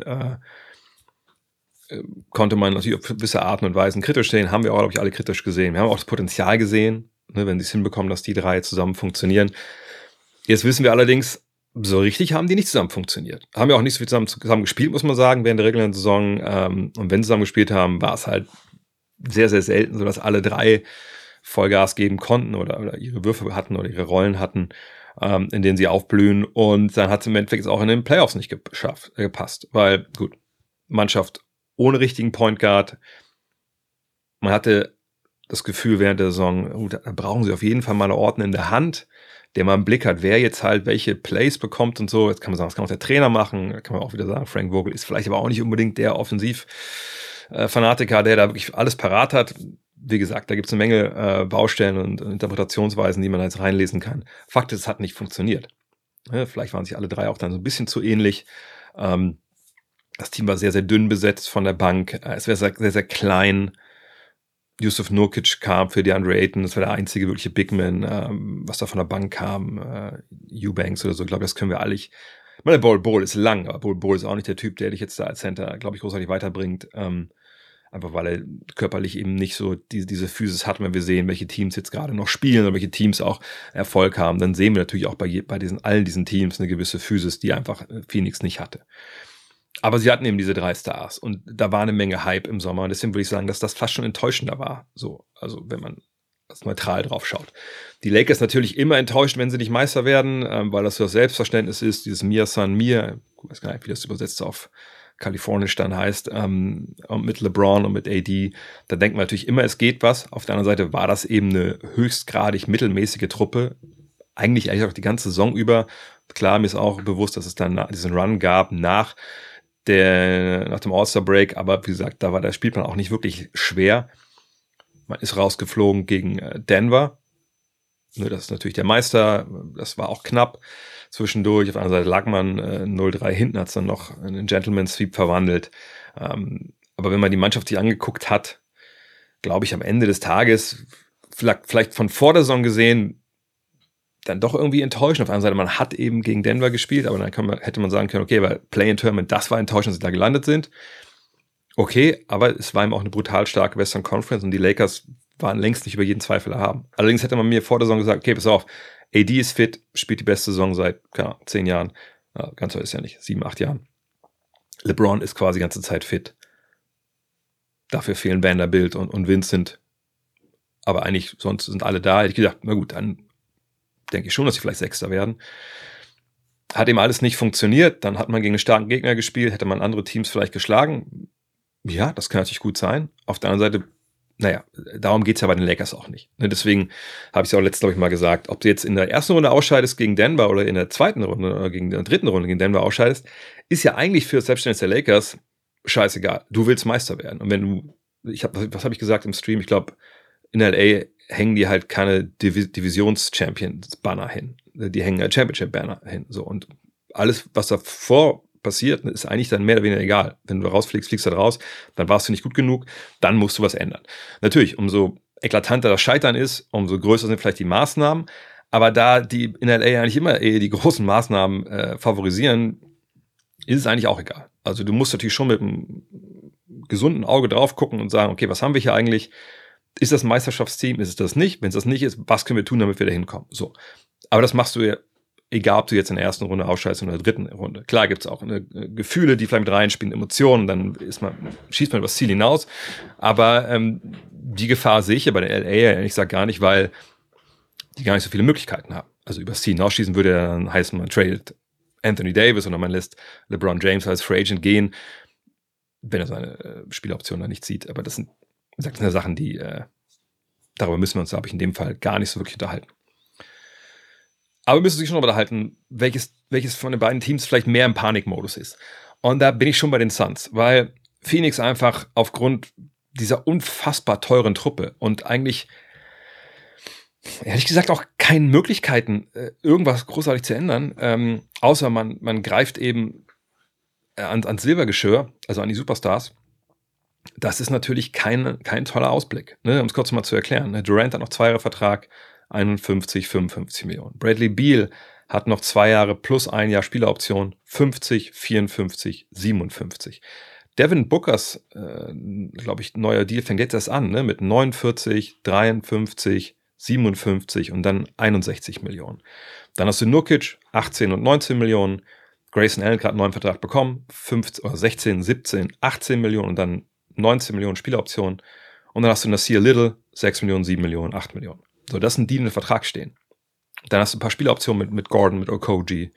konnte man natürlich auf gewisse Arten und Weisen kritisch sehen, haben wir auch, glaube ich, alle kritisch gesehen. Wir haben auch das Potenzial gesehen, wenn sie es hinbekommen, dass die 3 zusammen funktionieren. Jetzt wissen wir allerdings, so richtig haben die nicht zusammen funktioniert. Haben ja auch nicht so viel zusammen gespielt, muss man sagen, während der regulären Saison. Und wenn sie zusammen gespielt haben, war es halt sehr, sehr selten, sodass alle 3 Vollgas geben konnten oder ihre Würfe hatten oder ihre Rollen hatten, in denen sie aufblühen. Und dann hat es im Endeffekt auch in den Playoffs nicht gepasst. Weil, gut, Mannschaft ohne richtigen Point Guard. Man hatte das Gefühl während der Saison, da brauchen sie auf jeden Fall mal einen Ordner in der Hand, der mal einen Blick hat, wer jetzt halt welche Plays bekommt und so. Jetzt kann man sagen, das kann auch der Trainer machen. Da kann man auch wieder sagen, Frank Vogel ist vielleicht aber auch nicht unbedingt der Offensiv-Fanatiker, der da wirklich alles parat hat. Wie gesagt, da gibt es eine Menge Baustellen und Interpretationsweisen, die man jetzt reinlesen kann. Fakt ist, es hat nicht funktioniert. Vielleicht waren sich alle 3 auch dann so ein bisschen zu ähnlich. Das Team war sehr, sehr dünn besetzt von der Bank. Es wäre sehr, sehr, sehr klein. Yusuf Nurkic kam für DeAndre Ayton. Das war der einzige wirkliche Bigman, was da von der Bank kam. Eubanks oder so. Ich glaube, das können wir alle nicht. Ich meine, Bol ist lang, aber Bol ist auch nicht der Typ, der dich jetzt da als Center, glaube ich, großartig weiterbringt. Einfach weil er körperlich eben nicht so diese Physis hat. Wenn wir sehen, welche Teams jetzt gerade noch spielen oder welche Teams auch Erfolg haben, dann sehen wir natürlich auch bei allen diesen Teams eine gewisse Physis, die einfach Phoenix nicht hatte. Aber sie hatten eben diese 3 Stars und da war eine Menge Hype im Sommer und deswegen würde ich sagen, dass das fast schon enttäuschender war. So, also wenn man neutral drauf schaut. Die Lakers natürlich immer enttäuscht, wenn sie nicht Meister werden, weil das so das Selbstverständnis ist, dieses Mir San Mir, ich weiß gar nicht, wie das übersetzt auf Kalifornisch dann heißt, mit LeBron und mit AD, da denkt man natürlich immer, es geht was. Auf der anderen Seite war das eben eine höchstgradig mittelmäßige Truppe, eigentlich auch die ganze Saison über. Klar, mir ist auch bewusst, dass es dann diesen Run gab nach dem All-Star-Break, aber wie gesagt, da spielt man auch nicht wirklich schwer. Man ist rausgeflogen gegen Denver. Das ist natürlich der Meister, das war auch knapp zwischendurch. Auf der anderen Seite lag man 0-3 hinten, hat es dann noch in einen Gentleman's Sweep verwandelt. Aber wenn man die Mannschaft sich angeguckt hat, glaube ich, am Ende des Tages, vielleicht von vor der Saison gesehen, dann doch irgendwie enttäuschend. Auf der anderen Seite, man hat eben gegen Denver gespielt, aber dann hätte man sagen können, okay, weil Play-in-Tournament, das war enttäuschend, dass sie da gelandet sind. Okay, aber es war eben auch eine brutal starke Western Conference und die Lakers waren längst nicht über jeden Zweifel erhaben. Allerdings hätte man mir vor der Saison gesagt, okay, pass auf, AD ist fit, spielt die beste Saison seit 10 Jahren. Ja, ganz so ist ja nicht, 7, 8 Jahren. LeBron ist quasi die ganze Zeit fit. Dafür fehlen Vanderbilt und Vincent. Aber eigentlich, sonst sind alle da. Hätte ich gedacht, na gut, dann denke ich schon, dass sie vielleicht Sechster werden. Hat eben alles nicht funktioniert. Dann hat man gegen einen starken Gegner gespielt. Hätte man andere Teams vielleicht geschlagen. Ja, das kann natürlich gut sein. Auf der anderen Seite, naja, darum geht es ja bei den Lakers auch nicht. Deswegen habe ich es auch letztes, glaube ich, mal gesagt, ob du jetzt in der ersten Runde ausscheidest gegen Denver oder in der zweiten Runde oder in der dritten Runde gegen Denver ausscheidest, ist ja eigentlich für das Selbstverständnis der Lakers scheißegal. Du willst Meister werden. Und wenn du, was habe ich gesagt im Stream? Ich glaube, in LA hängen die halt keine Divisions-Champions-Banner hin. Die hängen Championship-Banner hin. So. Und alles, was davor passiert, ist eigentlich dann mehr oder weniger egal. Wenn du rausfliegst, fliegst du da raus, dann warst du nicht gut genug, dann musst du was ändern. Natürlich, umso eklatanter das Scheitern ist, umso größer sind vielleicht die Maßnahmen, aber da die in LA eigentlich immer die großen Maßnahmen favorisieren, ist es eigentlich auch egal. Also du musst natürlich schon mit einem gesunden Auge drauf gucken und sagen, okay, was haben wir hier eigentlich? Ist das ein Meisterschaftsteam? Ist es das nicht? Wenn es das nicht ist, was können wir tun, damit wir da hinkommen? So. Aber das machst du ja, egal ob du jetzt in der ersten Runde ausscheidest oder in der dritten Runde. Klar gibt es auch Gefühle, die vielleicht mit reinspielen, Emotionen, dann schießt man übers Ziel hinaus. Aber die Gefahr sehe ich ja bei der LA ja, ich sage gar nicht, weil die gar nicht so viele Möglichkeiten haben. Also übers Ziel hinausschießen würde ja dann heißen, man tradet Anthony Davis oder man lässt LeBron James als Free Agent gehen, wenn er seine Spieloption da nicht sieht. Aber das sind ja Sachen, die darüber müssen wir uns, glaube ich, in dem Fall gar nicht so wirklich unterhalten. Aber wir müssen uns schon darüber unterhalten, welches von den beiden Teams vielleicht mehr im Panikmodus ist. Und da bin ich schon bei den Suns, weil Phoenix einfach aufgrund dieser unfassbar teuren Truppe und eigentlich, ehrlich gesagt, auch keine Möglichkeiten, irgendwas großartig zu ändern, außer man greift eben ans Silbergeschirr, also an die Superstars. Das ist natürlich kein toller Ausblick, ne? Um es kurz mal zu erklären. Ne? Durant hat noch 2 Jahre Vertrag, 51, 55 Millionen. Bradley Beal hat noch 2 Jahre plus 1 Jahr Spieleroption, 50, 54, 57. Devin Bookers, glaube ich, neuer Deal fängt jetzt erst an, ne? Mit 49, 53, 57 und dann 61 Millionen. Dann hast du Nurkic, 18 und 19 Millionen. Grayson Allen gerade einen neuen Vertrag bekommen, 15, oder 16, 17, 18 Millionen und dann 19 Millionen Spieloptionen. Und dann hast du Nasir Little, 6 Millionen, 7 Millionen, 8 Millionen. So, das sind die, die in den Vertrag stehen. Dann hast du ein paar Spieloptionen mit Gordon, mit Okogie,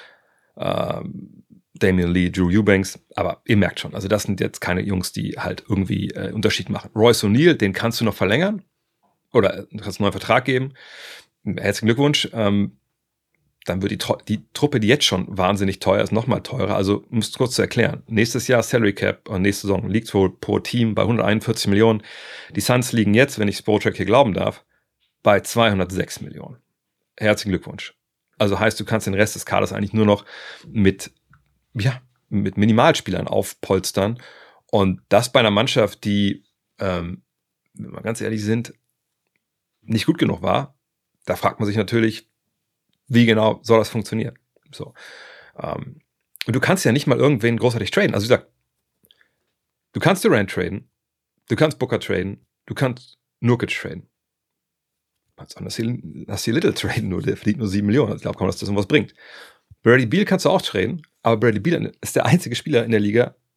Damian Lee, Drew Eubanks. Aber ihr merkt schon, also das sind jetzt keine Jungs, die halt irgendwie Unterschied machen. Royce O'Neal, den kannst du noch verlängern. Oder du kannst einen neuen Vertrag geben. Herzlichen Glückwunsch. Dann wird die Truppe, die jetzt schon wahnsinnig teuer ist, nochmal teurer. Also, um es kurz zu erklären. Nächstes Jahr Salary Cap, nächste Saison liegt wohl pro Team bei 141 Millionen. Die Suns liegen jetzt, wenn ich Spotrac hier glauben darf, bei 206 Millionen. Herzlichen Glückwunsch. Also heißt, du kannst den Rest des Kaders eigentlich nur noch mit Minimalspielern aufpolstern. Und das bei einer Mannschaft, die, wenn wir ganz ehrlich sind, nicht gut genug war. Da fragt man sich natürlich, wie genau soll das funktionieren? So. Und du kannst ja nicht mal irgendwen großartig traden. Also wie gesagt, du kannst Durant traden, du kannst Booker traden, du kannst Nurkic traden. Du kannst auch Nasir Little traden, der verdient nur 7 Millionen. Ich glaube kaum, dass das irgendwas bringt. Bradley Beal kannst du auch traden, aber Bradley Beal ist der einzige Spieler in der Liga,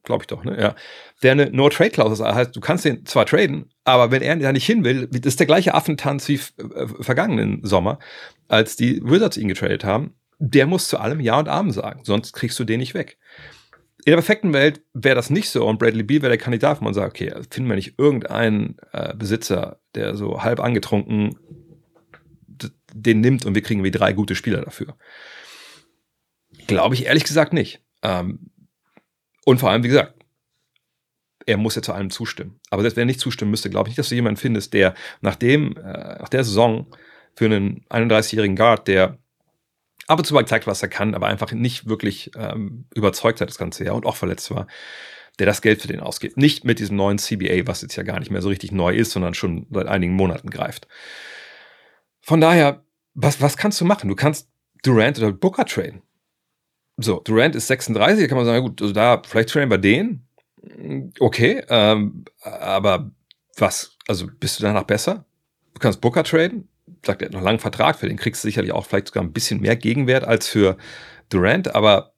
glaube ich doch, ne? Ja. Der eine No-Trade-Klausel heißt, du kannst den zwar traden, aber wenn er da nicht hin will, das ist der gleiche Affentanz wie vergangenen Sommer, als die Wizards ihn getradet haben, der muss zu allem Ja und Amen sagen, sonst kriegst du den nicht weg. In der perfekten Welt wäre das nicht so und Bradley Beal wäre der Kandidat, wo man sagt, okay, finden wir nicht irgendeinen Besitzer, der so halb angetrunken den nimmt und wir kriegen wie 3 gute Spieler dafür. Glaube ich ehrlich gesagt nicht. Und vor allem, wie gesagt, er muss ja zu allem zustimmen. Aber selbst wenn er nicht zustimmen müsste, glaube ich nicht, dass du jemanden findest, der nach der Saison für einen 31-jährigen Guard, der ab und zu mal gezeigt, was er kann, aber einfach nicht wirklich überzeugt hat das ganze Jahr und auch verletzt war, der das Geld für den ausgibt. Nicht mit diesem neuen CBA, was jetzt ja gar nicht mehr so richtig neu ist, sondern schon seit einigen Monaten greift. Von daher, was kannst du machen? Du kannst Durant oder Booker traden. So, Durant ist 36, da kann man sagen, gut, also da vielleicht traden wir den. Okay, aber was, also bist du danach besser? Du kannst Booker traden, sagt, er hat noch einen langen Vertrag, für den kriegst du sicherlich auch vielleicht sogar ein bisschen mehr Gegenwert als für Durant, aber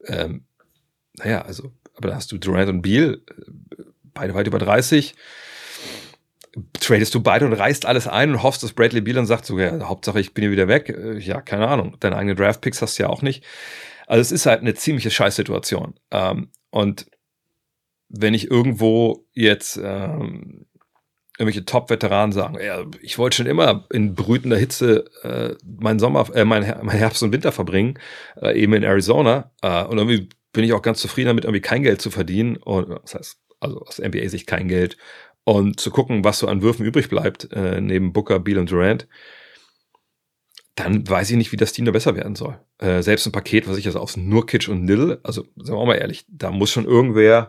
also, aber da hast du Durant und Beal, beide weit über 30, tradest du beide und reißt alles ein und hoffst, dass Bradley Beal dann sagt, so, ja, Hauptsache ich bin hier wieder weg, ja, keine Ahnung, deine eigenen Draft-Picks hast du ja auch nicht. Also es ist halt eine ziemliche Scheißsituation. Und wenn ich irgendwo jetzt irgendwelche Top-Veteranen sagen, ja, ich wollte schon immer in brütender Hitze mein Herbst und Winter verbringen, eben in Arizona. Und irgendwie bin ich auch ganz zufrieden damit, irgendwie kein Geld zu verdienen. Und das heißt, also aus NBA-Sicht kein Geld. Und zu gucken, was so an Würfen übrig bleibt, neben Booker, Beal und Durant, dann weiß ich nicht, wie das Team da besser werden soll. Selbst ein Paket, was ich jetzt aus Nurkic und Nil, also sagen wir auch mal ehrlich, da muss schon irgendwer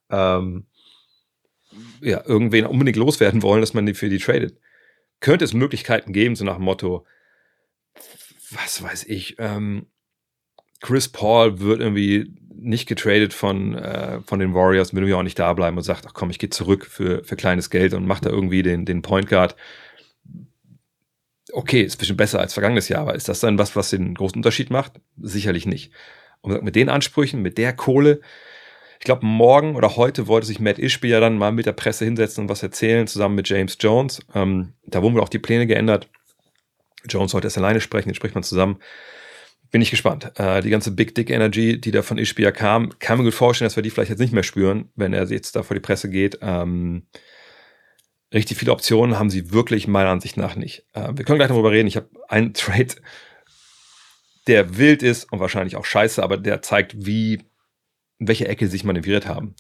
irgendwen unbedingt loswerden wollen, dass man für die tradet. Könnte es Möglichkeiten geben, so nach dem Motto, was weiß ich, Chris Paul wird irgendwie nicht getradet von den Warriors, will irgendwie auch nicht da bleiben und sagt, ach komm, ich gehe zurück für kleines Geld und macht da irgendwie den Point Guard. Okay, ist ein bisschen besser als vergangenes Jahr, aber ist das dann was den großen Unterschied macht? Sicherlich nicht. Und mit den Ansprüchen, mit der Kohle, ich glaube, morgen oder heute wollte sich Matt Ishbia ja dann mal mit der Presse hinsetzen und was erzählen, zusammen mit James Jones. Da wurden wohl auch die Pläne geändert. Jones sollte erst alleine sprechen, den spricht man zusammen. Bin ich gespannt. Die ganze Big Dick Energy, die da von Ishbia kam, kann mir gut vorstellen, dass wir die vielleicht jetzt nicht mehr spüren, wenn er jetzt da vor die Presse geht. Richtig viele Optionen haben sie wirklich meiner Ansicht nach nicht. Wir können gleich darüber reden. Ich habe einen Trade, der wild ist und wahrscheinlich auch scheiße, aber der zeigt, in welche Ecke sie sich manövriert haben.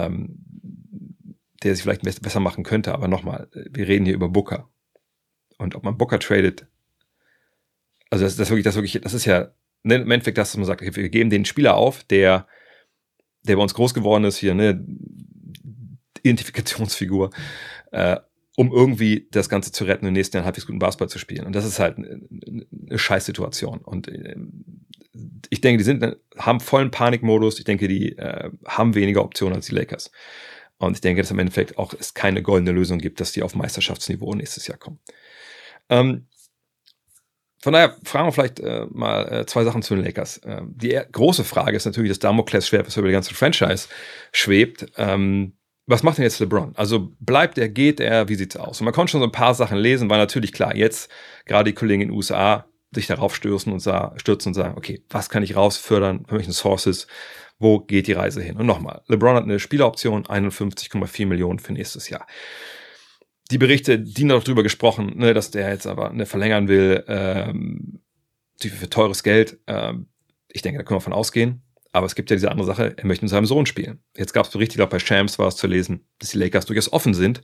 Der sich vielleicht besser machen könnte. Aber nochmal, wir reden hier über Booker. Und ob man Booker tradet, also das ist ja im Endeffekt das, was man sagt, okay, wir geben den Spieler auf, der bei uns groß geworden ist, hier, ne, Identifikationsfigur, um irgendwie das Ganze zu retten und im nächsten Jahr halbwegs guten Basketball zu spielen. Und das ist halt eine Scheißsituation. Und ich denke, die haben vollen Panikmodus. Ich denke, die haben weniger Optionen als die Lakers. Und ich denke, dass im Endeffekt auch es keine goldene Lösung gibt, dass die auf Meisterschaftsniveau nächstes Jahr kommen. Von daher fragen wir vielleicht mal 2 Sachen zu den Lakers. Die große Frage ist natürlich das Damoklesschwert, was über die ganze Franchise schwebt. Was macht denn jetzt LeBron? Also bleibt er, geht er, wie sieht's aus? Und man konnte schon so ein paar Sachen lesen, war natürlich klar, jetzt gerade die Kollegen in den USA sich darauf stürzen und sagen, okay, was kann ich rausfördern, von welchen Sources, wo geht die Reise hin? Und nochmal, LeBron hat eine Spieleroption, 51,4 Millionen für nächstes Jahr. Die Berichte, die noch drüber gesprochen, ne, dass der jetzt aber verlängern will, für teures Geld. Ich denke, da können wir von ausgehen. Aber es gibt ja diese andere Sache, er möchte mit seinem Sohn spielen. Jetzt gab es Berichte, ich glaube bei Shams war es zu lesen, dass die Lakers durchaus offen sind,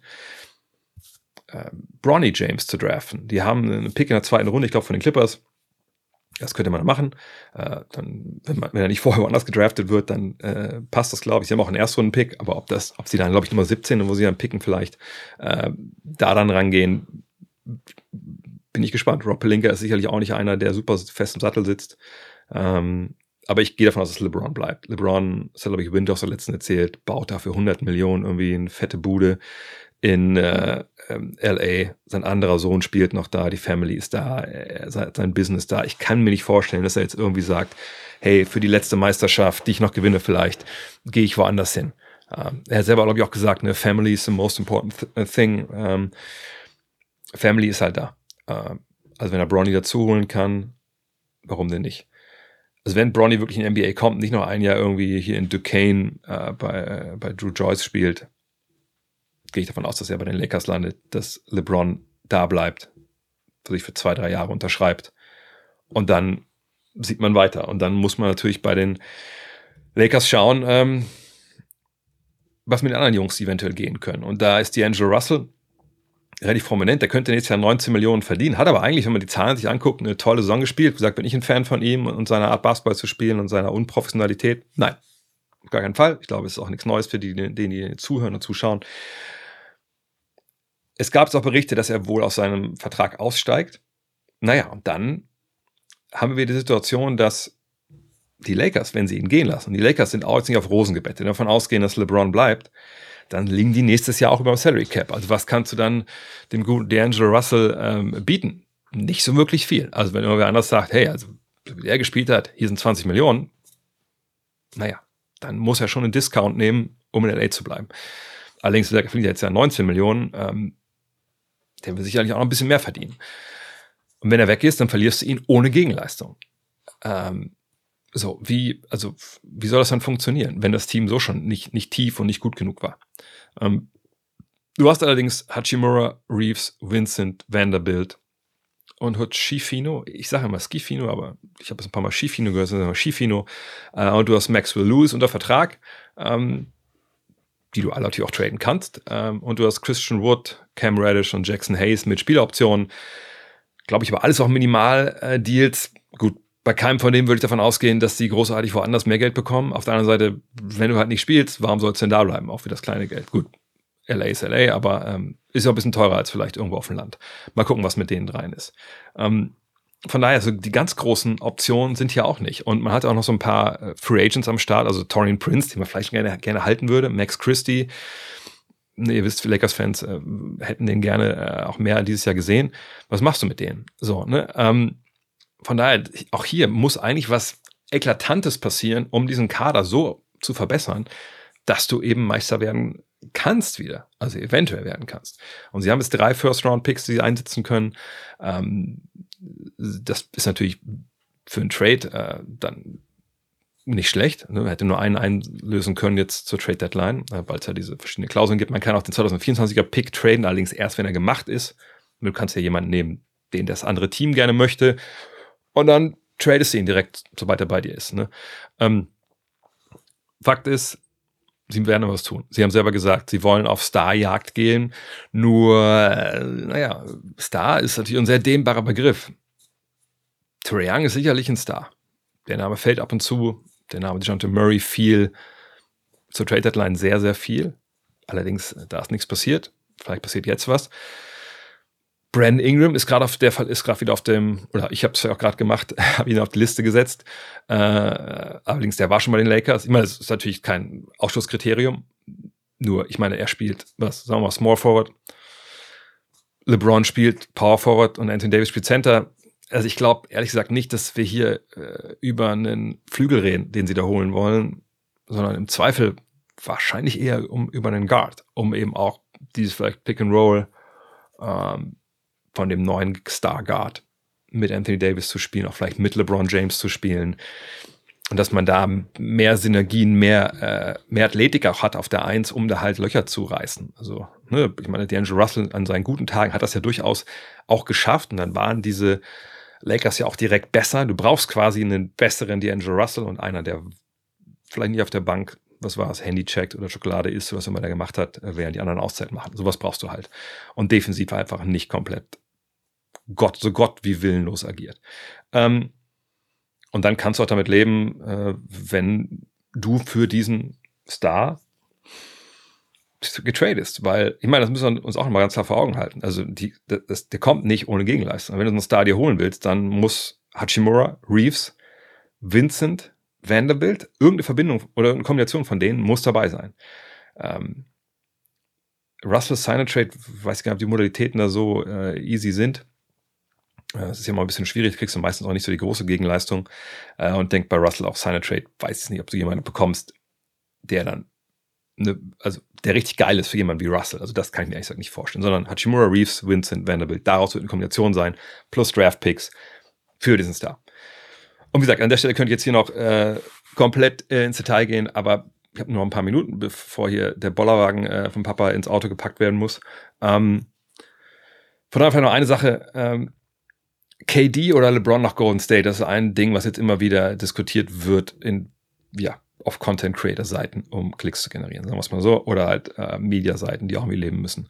Bronny James zu draften. Die haben einen Pick in der 2. Runde, ich glaube von den Clippers. Das könnte man machen. Dann, wenn er nicht vorher woanders gedraftet wird, dann passt das, glaube ich. Sie haben auch einen Erstrunden-Pick, aber ob sie dann, glaube ich, Nummer 17, wo sie dann picken vielleicht, da dann rangehen, bin ich gespannt. Rob Pelinka ist sicherlich auch nicht einer, der super fest im Sattel sitzt. Aber ich gehe davon aus, dass LeBron bleibt. LeBron, das hat, glaube ich, Windhorst der letzten erzählt, baut dafür 100 Millionen irgendwie eine fette Bude in L.A. Sein anderer Sohn spielt noch da, die Family ist da, sein Business da. Ich kann mir nicht vorstellen, dass er jetzt irgendwie sagt, hey, für die letzte Meisterschaft, die ich noch gewinne vielleicht, gehe ich woanders hin. Er hat selber, glaube ich, auch gesagt, ne, Family is the most important thing. Family ist halt da. Also wenn er Bronny dazu holen kann, warum denn nicht? Also wenn Bronny wirklich in die NBA kommt, nicht noch ein Jahr irgendwie hier in Duquesne bei Drew Joyce spielt, gehe ich davon aus, dass er bei den Lakers landet, dass LeBron da bleibt, sich für 2-3 Jahre unterschreibt. Und dann sieht man weiter. Und dann muss man natürlich bei den Lakers schauen, was mit den anderen Jungs eventuell gehen können. Und da ist D'Angelo Russell relativ prominent. Der könnte nächstes Jahr 19 Millionen verdienen. Hat aber eigentlich, wenn man die Zahlen sich anguckt, eine tolle Saison gespielt. Wie gesagt, bin ich ein Fan von ihm und seiner Art Basketball zu spielen und seiner Unprofessionalität. Nein, auf gar keinen Fall. Ich glaube, es ist auch nichts Neues für die zuhören und zuschauen. Es gab auch Berichte, dass er wohl aus seinem Vertrag aussteigt. Naja, und dann haben wir die Situation, dass die Lakers, wenn sie ihn gehen lassen, die Lakers sind auch jetzt nicht auf Rosen gebettet, wenn wir davon ausgehen, dass LeBron bleibt, dann liegen die nächstes Jahr auch über dem Salary Cap. Also was kannst du dann dem guten D'Angelo Russell bieten? Nicht so wirklich viel. Also wenn irgendwer anders sagt, hey, also wie er gespielt hat, hier sind 20 Millionen, naja, dann muss er schon einen Discount nehmen, um in LA zu bleiben. Allerdings verdient er jetzt ja 19 Millionen, der will sicherlich auch noch ein bisschen mehr verdienen. Und wenn er weg ist, dann verlierst du ihn ohne Gegenleistung. Wie soll das dann funktionieren, wenn das Team so schon nicht tief und nicht gut genug war? Du hast allerdings Hachimura, Reeves, Vincent, Vanderbilt und Schifino. Ich sage immer Schifino, aber ich habe es ein paar Mal Schifino gehört, sondern Schifino. Und du hast Maxwell Lewis unter Vertrag, die du alle natürlich auch traden kannst. Und du hast Christian Wood, Cam Reddish und Jackson Hayes mit Spieleroptionen. Glaube ich, aber alles auch Minimal-Deals. Gut, bei keinem von denen würde ich davon ausgehen, dass die großartig woanders mehr Geld bekommen. Auf der anderen Seite, wenn du halt nicht spielst, warum sollst du denn da bleiben? Auch für das kleine Geld. Gut, LA ist LA, aber ist ja ein bisschen teurer als vielleicht irgendwo auf dem Land. Mal gucken, was mit denen rein ist. Von daher, also die ganz großen Optionen sind hier auch nicht. Und man hat auch noch so ein paar Free Agents am Start, also Taurean Prince, den man vielleicht gerne halten würde, Max Christie. Ihr wisst, Lakers-Fans hätten den gerne auch mehr dieses Jahr gesehen. Was machst du mit denen? So, ne? Von daher, auch hier muss eigentlich was Eklatantes passieren, um diesen Kader so zu verbessern, dass du eben Meister werden kannst wieder. Also eventuell werden kannst. Und sie haben jetzt 3 First-Round-Picks, die sie einsetzen können. Das ist natürlich für einen Trade dann nicht schlecht. Ne? Man hätte nur einen einlösen können jetzt zur Trade-Deadline, weil es ja diese verschiedenen Klauseln gibt. Man kann auch den 2024er Pick traden, allerdings erst, wenn er gemacht ist. Du kannst ja jemanden nehmen, den das andere Team gerne möchte. Und dann tradest du ihn direkt, sobald er bei dir ist. Ne? Fakt ist, sie werden was tun. Sie haben selber gesagt, sie wollen auf Starjagd gehen. Nur, Star ist natürlich ein sehr dehnbarer Begriff. Trae Young ist sicherlich ein Star. Der Name fällt ab und zu. Der Name DeJounte Murray fiel zur Trade-Deadline sehr, sehr viel. Allerdings, da ist nichts passiert. Vielleicht passiert jetzt was. Brandon Ingram ist gerade wieder auf dem, oder ich habe es ja auch gerade gemacht, habe ihn auf die Liste gesetzt. Allerdings, der war schon bei den Lakers. Ich meine, das ist natürlich kein Ausschlusskriterium. Nur, ich meine, er spielt, sagen wir mal, Small Forward. LeBron spielt Power Forward und Anthony Davis spielt Center. Also ich glaube, ehrlich gesagt, nicht, dass wir hier über einen Flügel reden, den sie da holen wollen, sondern im Zweifel wahrscheinlich eher über einen Guard, um eben auch dieses vielleicht Pick and Roll von dem neuen Star Guard mit Anthony Davis zu spielen, auch vielleicht mit LeBron James zu spielen. Und dass man da mehr Synergien, mehr Athletik auch hat auf der 1, um da halt Löcher zu reißen. Also, ne, ich meine, D'Angelo Russell an seinen guten Tagen hat das ja durchaus auch geschafft. Und dann waren diese Lakers ja auch direkt besser. Du brauchst quasi einen besseren D'Angelo Russell und einer, der vielleicht nicht auf der Bank, was war es, Handy checkt oder Schokolade isst, was immer der gemacht hat, während die anderen Auszeit machen. Sowas brauchst du halt. Und defensiv war einfach nicht komplett so Gott wie willenlos agiert. Und dann kannst du auch damit leben, wenn du für diesen Star getradest, weil, ich meine, das müssen wir uns auch noch mal ganz klar vor Augen halten. Also der kommt nicht ohne Gegenleistung. Wenn du einen Star dir holen willst, dann muss Hachimura, Reeves, Vincent, Vanderbilt, irgendeine Verbindung oder eine Kombination von denen muss dabei sein. Russell Sign-and-Trade, weiß ich gar nicht, ob die Modalitäten da so easy sind. Das ist ja mal ein bisschen schwierig, kriegst du meistens auch nicht so die große Gegenleistung. Und denk bei Russell auch Sign-and-Trade, weiß ich nicht, ob du jemanden bekommst, der dann also der richtig geil ist für jemanden wie Russell. Also das kann ich mir ehrlich gesagt nicht vorstellen, sondern Hachimura, Reeves, Vincent, Vanderbilt, daraus wird eine Kombination sein, plus Draft-Picks für diesen Star. Und wie gesagt, an der Stelle könnte ich jetzt hier noch komplett ins Detail gehen, aber ich habe nur noch ein paar Minuten, bevor hier der Bollerwagen vom Papa ins Auto gepackt werden muss. Von daher vielleicht noch eine Sache. KD oder LeBron nach Golden State, das ist ein Ding, was jetzt immer wieder diskutiert wird auf Content-Creator-Seiten, um Klicks zu generieren, sagen wir es mal so, oder halt Media-Seiten, die auch irgendwie leben müssen.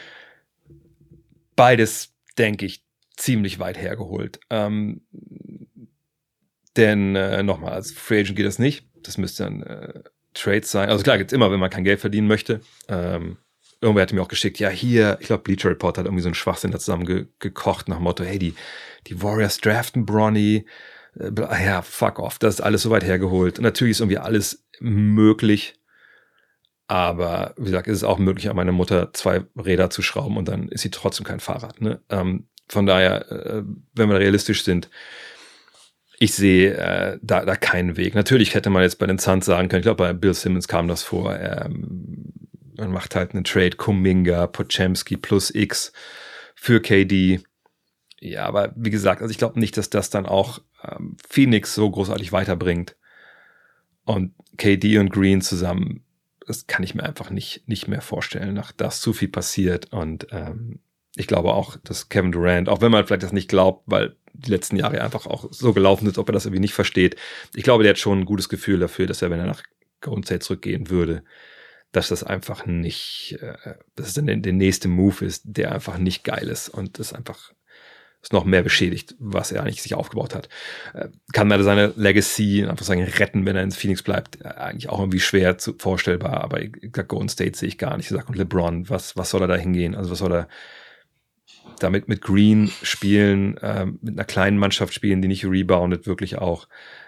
Beides, denke ich, ziemlich weit hergeholt. Denn nochmal, als Free Agent geht das nicht. Das müsste dann Trades sein. Also klar, gibt's immer, wenn man kein Geld verdienen möchte. Irgendwer hatte mir auch geschickt, ja hier, ich glaube Bleacher Report hat irgendwie so einen Schwachsinn da zusammen gekocht nach dem Motto, hey, die Warriors draften Bronny, ja, fuck off, das ist alles so weit hergeholt. Und natürlich ist irgendwie alles möglich, aber wie gesagt, es ist auch möglich, an meine Mutter 2 Räder zu schrauben und dann ist sie trotzdem kein Fahrrad. Ne? Von daher, wenn wir realistisch sind, ich sehe da keinen Weg. Natürlich hätte man jetzt bei den Suns sagen können, ich glaube bei Bill Simmons kam das vor, man macht halt einen Trade, Kuminga, Podziemski plus X für KD. Ja, aber wie gesagt, also ich glaube nicht, dass das dann auch Phoenix so großartig weiterbringt. Und KD und Green zusammen, das kann ich mir einfach nicht mehr vorstellen, nach das zu viel passiert. Und ich glaube auch, dass Kevin Durant, auch wenn man vielleicht das nicht glaubt, weil die letzten Jahre einfach auch so gelaufen ist, ob er das irgendwie nicht versteht. Ich glaube, der hat schon ein gutes Gefühl dafür, dass er, wenn er nach Golden State zurückgehen würde, dass das einfach nicht, dass es dann der nächste Move ist, der einfach nicht geil ist und das einfach ist noch mehr beschädigt, was er eigentlich sich aufgebaut hat. Kann man seine Legacy einfach sagen, retten, wenn er in Phoenix bleibt, eigentlich auch irgendwie schwer vorstellbar, aber ich sag, Golden State sehe ich gar nicht. Ich sag, und LeBron, was soll er da hingehen? Also was soll er damit mit Green spielen, mit einer kleinen Mannschaft spielen, die nicht reboundet, wirklich auch,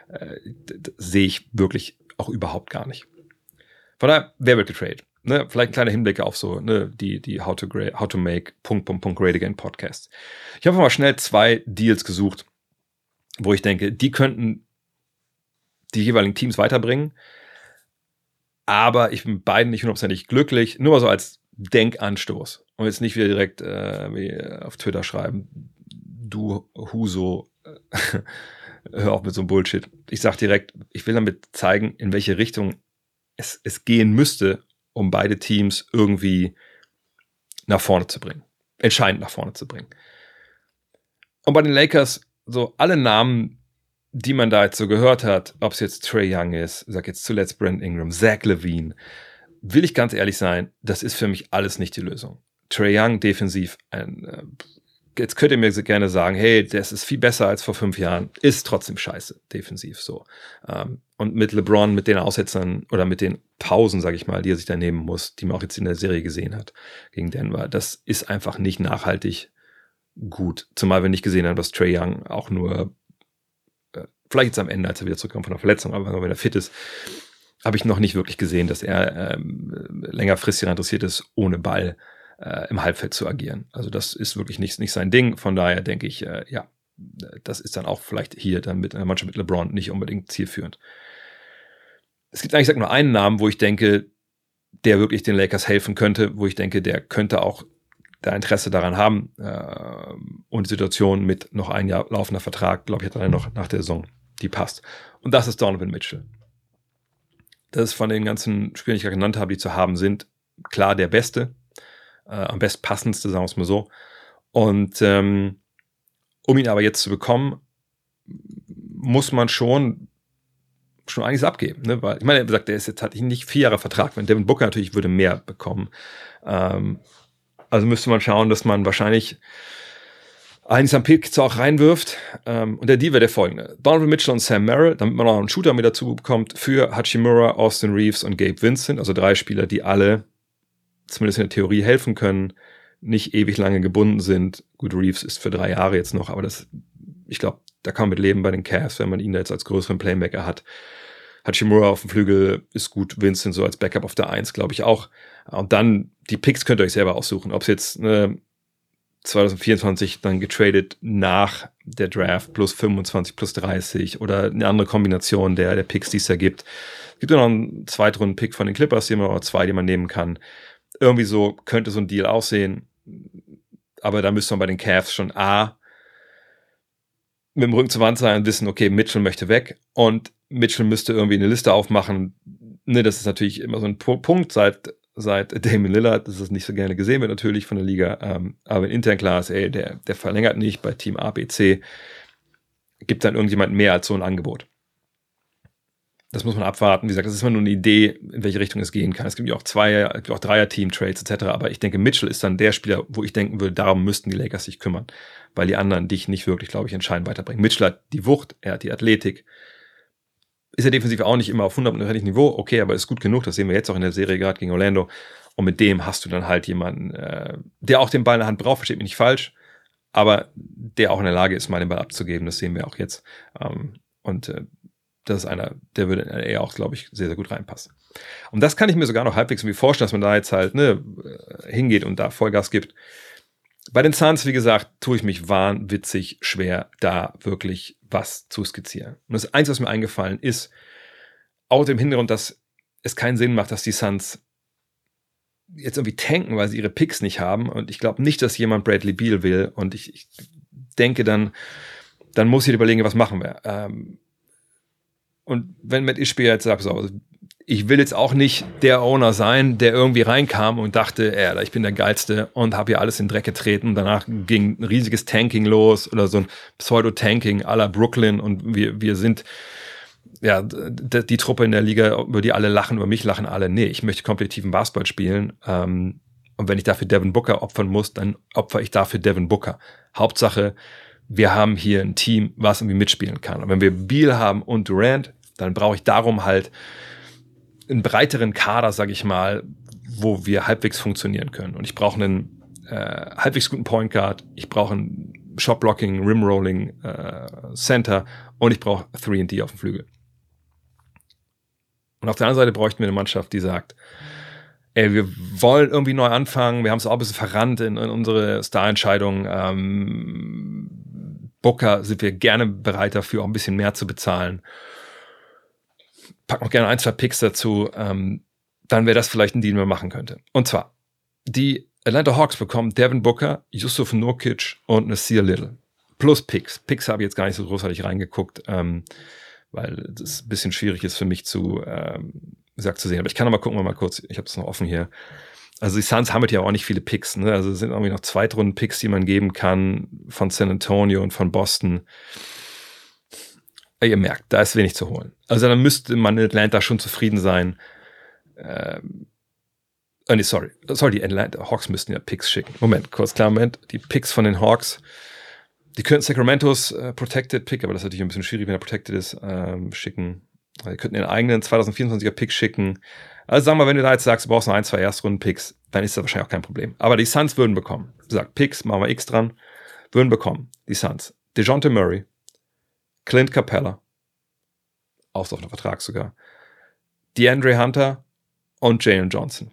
sehe ich wirklich auch überhaupt gar nicht. Von daher, wer wird getradet? Ne, vielleicht ein kleiner Hinblick auf so die How to Make Great Again Podcast. Ich habe mal schnell 2 Deals gesucht, wo ich denke, die könnten die jeweiligen Teams weiterbringen, aber ich bin beiden nicht 100% glücklich, nur mal so als Denkanstoß und jetzt nicht wieder direkt wie auf Twitter schreiben, du Huso, hör auf mit so einem Bullshit. Ich sag direkt, ich will damit zeigen, in welche Richtung es gehen müsste, um beide Teams irgendwie nach vorne zu bringen. Entscheidend nach vorne zu bringen. Und bei den Lakers, so alle Namen, die man da jetzt so gehört hat, ob es jetzt Trae Young ist, sag jetzt zuletzt Brandon Ingram, Zach LaVine, will ich ganz ehrlich sein, das ist für mich alles nicht die Lösung. Trae Young defensiv, jetzt könnt ihr mir gerne sagen, hey, das ist viel besser als vor 5 Jahren, ist trotzdem scheiße, defensiv so. Und mit LeBron, mit den Aussetzern oder mit den Pausen, sage ich mal, die er sich da nehmen muss, die man auch jetzt in der Serie gesehen hat gegen Denver, das ist einfach nicht nachhaltig gut. Zumal wir nicht gesehen haben, dass Trae Young auch nur, vielleicht jetzt am Ende, als er wieder zurückkommt von der Verletzung, aber wenn er fit ist, habe ich noch nicht wirklich gesehen, dass er längerfristig daran interessiert ist, ohne Ball im Halbfeld zu agieren. Also das ist wirklich nicht sein Ding. Von daher denke ich, ja, das ist dann auch vielleicht hier dann mit einer Mannschaft mit LeBron nicht unbedingt zielführend. Es gibt eigentlich nur einen Namen, wo ich denke, der wirklich den Lakers helfen könnte, wo ich denke, der könnte auch da Interesse daran haben und die Situation mit noch ein Jahr laufender Vertrag, glaube ich, hat er noch nach der Saison, die passt. Und das ist Donovan Mitchell. Das ist von den ganzen Spielern, die ich gerade genannt habe, die zu haben sind, klar der Beste, am bestpassendste, sagen wir es mal so. Und um ihn aber jetzt zu bekommen, muss man schon einiges abgeben, ne? Weil, ich meine, er sagt, der ist jetzt hat nicht 4 Jahre Vertrag. Wenn Devin Booker natürlich würde mehr bekommen. Also müsste man schauen, dass man wahrscheinlich einiges am Pick auch reinwirft. Und der Deal wäre der folgende. Donovan Mitchell und Sam Merrill, damit man auch einen Shooter mit dazu bekommt, für Hachimura, Austin Reeves und Gabe Vincent. Also 3 Spieler, die alle zumindest in der Theorie helfen können, nicht ewig lange gebunden sind. Gut, Reeves ist für 3 Jahre jetzt noch, aber das, ich glaube, da kann man mit leben bei den Cavs, wenn man ihn da jetzt als größeren Playmaker hat. Hachimura auf dem Flügel ist gut, Vincent so als Backup auf der 1, glaube ich auch. Und dann, die Picks könnt ihr euch selber aussuchen, ob es jetzt 2024 dann getradet nach der Draft plus 25, plus 30 oder eine andere Kombination der Picks, die es da gibt. Gibt ja noch einen Zweitrunden-Pick von den Clippers, die man die man nehmen kann. Irgendwie so könnte so ein Deal aussehen. Aber da müsste man bei den Cavs schon mit dem Rücken zur Wand sein und wissen, okay, Mitchell möchte weg und Mitchell müsste irgendwie eine Liste aufmachen. Ne, das ist natürlich immer so ein Punkt seit Damian Lillard, dass es nicht so gerne gesehen wird natürlich von der Liga. Aber intern klar ist, der verlängert nicht bei Team A, B, C. Gibt dann irgendjemand mehr als so ein Angebot. Das muss man abwarten. Wie gesagt, das ist immer nur eine Idee, in welche Richtung es gehen kann. Es gibt ja auch Dreier-Team-Trades etc. Aber ich denke, Mitchell ist dann der Spieler, wo ich denken würde, darum müssten die Lakers sich kümmern. Weil die anderen dich nicht wirklich, glaube ich, entscheidend weiterbringen. Mitchell hat die Wucht, er hat die Athletik. Ist er defensiv auch nicht immer auf 100% Niveau, okay, aber ist gut genug. Das sehen wir jetzt auch in der Serie gerade gegen Orlando. Und mit dem hast du dann halt jemanden, der auch den Ball in der Hand braucht, versteht mich nicht falsch, aber der auch in der Lage ist, mal den Ball abzugeben. Das sehen wir auch jetzt. Das ist einer, der würde eher auch, glaube ich, sehr, sehr gut reinpassen. Und das kann ich mir sogar noch halbwegs irgendwie vorstellen, dass man da jetzt halt hingeht und da Vollgas gibt. Bei den Suns, wie gesagt, tue ich mich wahnwitzig schwer, da wirklich was zu skizzieren. Und das Einzige, was mir eingefallen ist, auch dem Hintergrund, dass es keinen Sinn macht, dass die Suns jetzt irgendwie tanken, weil sie ihre Picks nicht haben. Und ich glaube nicht, dass jemand Bradley Beal will. Und ich denke, dann muss ich überlegen, was machen wir. Und wenn Matt Ishbia jetzt sagt, so, ich will jetzt auch nicht der Owner sein, der irgendwie reinkam und dachte, ich bin der Geilste und habe hier alles in den Dreck getreten. Danach ging ein riesiges Tanking los oder so ein Pseudo-Tanking à la Brooklyn und wir sind die Truppe in der Liga, über die alle lachen, über mich lachen alle. Nee, ich möchte kompetitiven Basketball spielen. Und wenn ich dafür Devin Booker opfern muss, dann opfere ich dafür Devin Booker. Hauptsache, wir haben hier ein Team, was irgendwie mitspielen kann. Und wenn wir Beal haben und Durant, dann brauche ich darum halt einen breiteren Kader, sage ich mal, wo wir halbwegs funktionieren können. Und ich brauche einen halbwegs guten Point Guard, ich brauche einen Shot-Blocking, Rim-Rolling Center und ich brauche 3&D auf dem Flügel. Und auf der anderen Seite bräuchten wir eine Mannschaft, die sagt, wir wollen irgendwie neu anfangen, wir haben es auch ein bisschen verrannt in unsere Starentscheidung. Booker sind wir gerne bereit dafür, auch ein bisschen mehr zu bezahlen. Pack noch gerne 1-2 Picks dazu, dann wäre das vielleicht ein Deal, den man machen könnte. Und zwar, die Atlanta Hawks bekommen Devin Booker, Jusuf Nurkic und Nasir Little. Plus Picks. Picks habe ich jetzt gar nicht so großartig reingeguckt, weil das ein bisschen schwierig ist für mich zu sehen. Aber ich kann noch mal gucken, mal kurz, ich habe es noch offen hier. Also die Suns haben ja auch nicht viele Picks, ne? Also es sind irgendwie noch Zweitrunden-Picks, die man geben kann von San Antonio und von Boston. Ihr merkt, da ist wenig zu holen. Also dann müsste man in Atlanta schon zufrieden sein. Die Atlanta Hawks müssten ja Picks schicken. Moment. Die Picks von den Hawks, die könnten Sacramentos Protected Pick, aber das ist natürlich ein bisschen schwierig, wenn er Protected ist, schicken. Die könnten den eigenen 2024er Pick schicken. Also sagen wir, wenn du da jetzt sagst, du brauchst noch 1-2 Erstrunden-Picks, dann ist das wahrscheinlich auch kein Problem. Aber die Suns würden bekommen. Sagt Picks, machen wir X dran, würden bekommen. Die Suns. DeJounte Murray, Clint Capella, auslaufender Vertrag sogar, DeAndre Hunter und Jalen Johnson.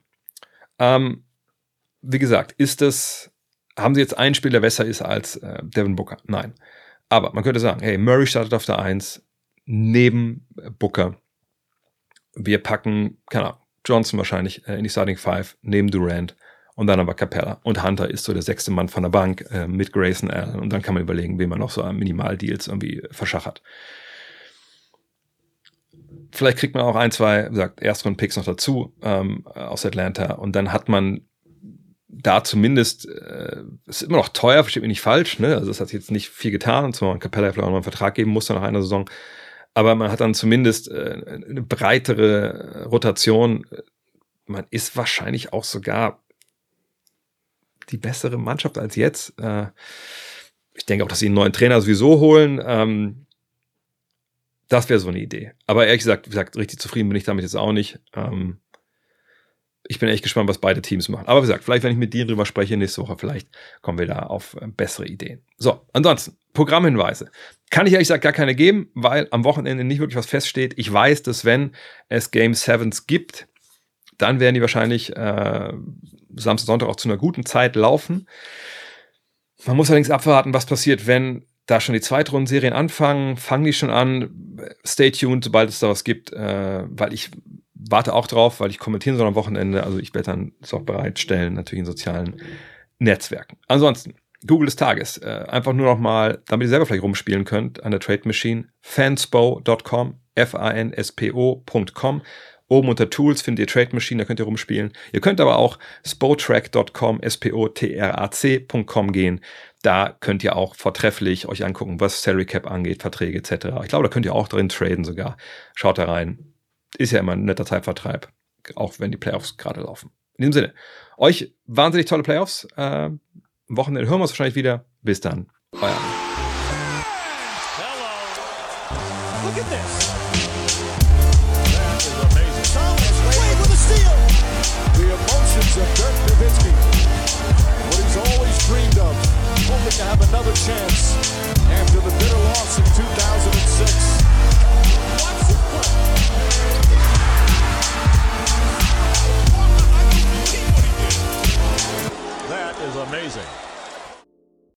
Wie gesagt, haben sie jetzt einen Spieler, der besser ist als Devin Booker? Nein. Aber man könnte sagen, hey, Murray startet auf der 1 neben Booker. Wir packen, keine Ahnung, Johnson wahrscheinlich in die Starting 5 neben Durant und dann aber Capella. Und Hunter ist so der 6. Mann von der Bank mit Grayson Allen. Und dann kann man überlegen, wen man noch so an Minimaldeals irgendwie verschachert. Vielleicht kriegt man auch 1-2, Erstrunden-Picks noch dazu aus Atlanta. Und dann hat man da zumindest, ist immer noch teuer, versteht mich nicht falsch, ne? Also das hat jetzt nicht viel getan. Und zwar Capella vielleicht auch noch einen Vertrag geben musste nach einer Saison. Aber man hat dann zumindest eine breitere Rotation. Man ist wahrscheinlich auch sogar die bessere Mannschaft als jetzt. Ich denke auch, dass sie einen neuen Trainer sowieso holen. Das wäre so eine Idee. Aber ehrlich gesagt, wie gesagt, richtig zufrieden bin ich damit jetzt auch nicht. Ich bin echt gespannt, was beide Teams machen. Aber wie gesagt, vielleicht, wenn ich mit dir drüber spreche nächste Woche, vielleicht kommen wir da auf bessere Ideen. So, ansonsten, Programmhinweise. Kann ich ehrlich gesagt gar keine geben, weil am Wochenende nicht wirklich was feststeht. Ich weiß, dass wenn es Game 7s gibt, dann werden die wahrscheinlich Samstag, Sonntag auch zu einer guten Zeit laufen. Man muss allerdings abwarten, was passiert, wenn da schon die Zweitrundenserien anfangen, fangen die schon an. Stay tuned, sobald es da was gibt, weil ich warte auch drauf, weil ich kommentieren soll am Wochenende. Also ich werde dann es auch bereitstellen, natürlich in sozialen Netzwerken. Ansonsten, Google des Tages. Einfach nur noch mal, damit ihr selber vielleicht rumspielen könnt, an der Trade Machine. Fanspo.com, fanspo.com. Oben unter Tools findet ihr Trade Machine, da könnt ihr rumspielen. Ihr könnt aber auch spotrac.com, spotrac.com gehen. Da könnt ihr auch vortrefflich euch angucken, was Salary Cap angeht, Verträge etc. Ich glaube, da könnt ihr auch drin traden sogar. Schaut da rein. Ist ja immer ein netter Zeitvertreib, auch wenn die Playoffs gerade laufen. In diesem Sinne, euch wahnsinnig tolle Playoffs. Am Wochenende hören wir uns wahrscheinlich wieder. Bis dann. Euer. Hello. Look at this.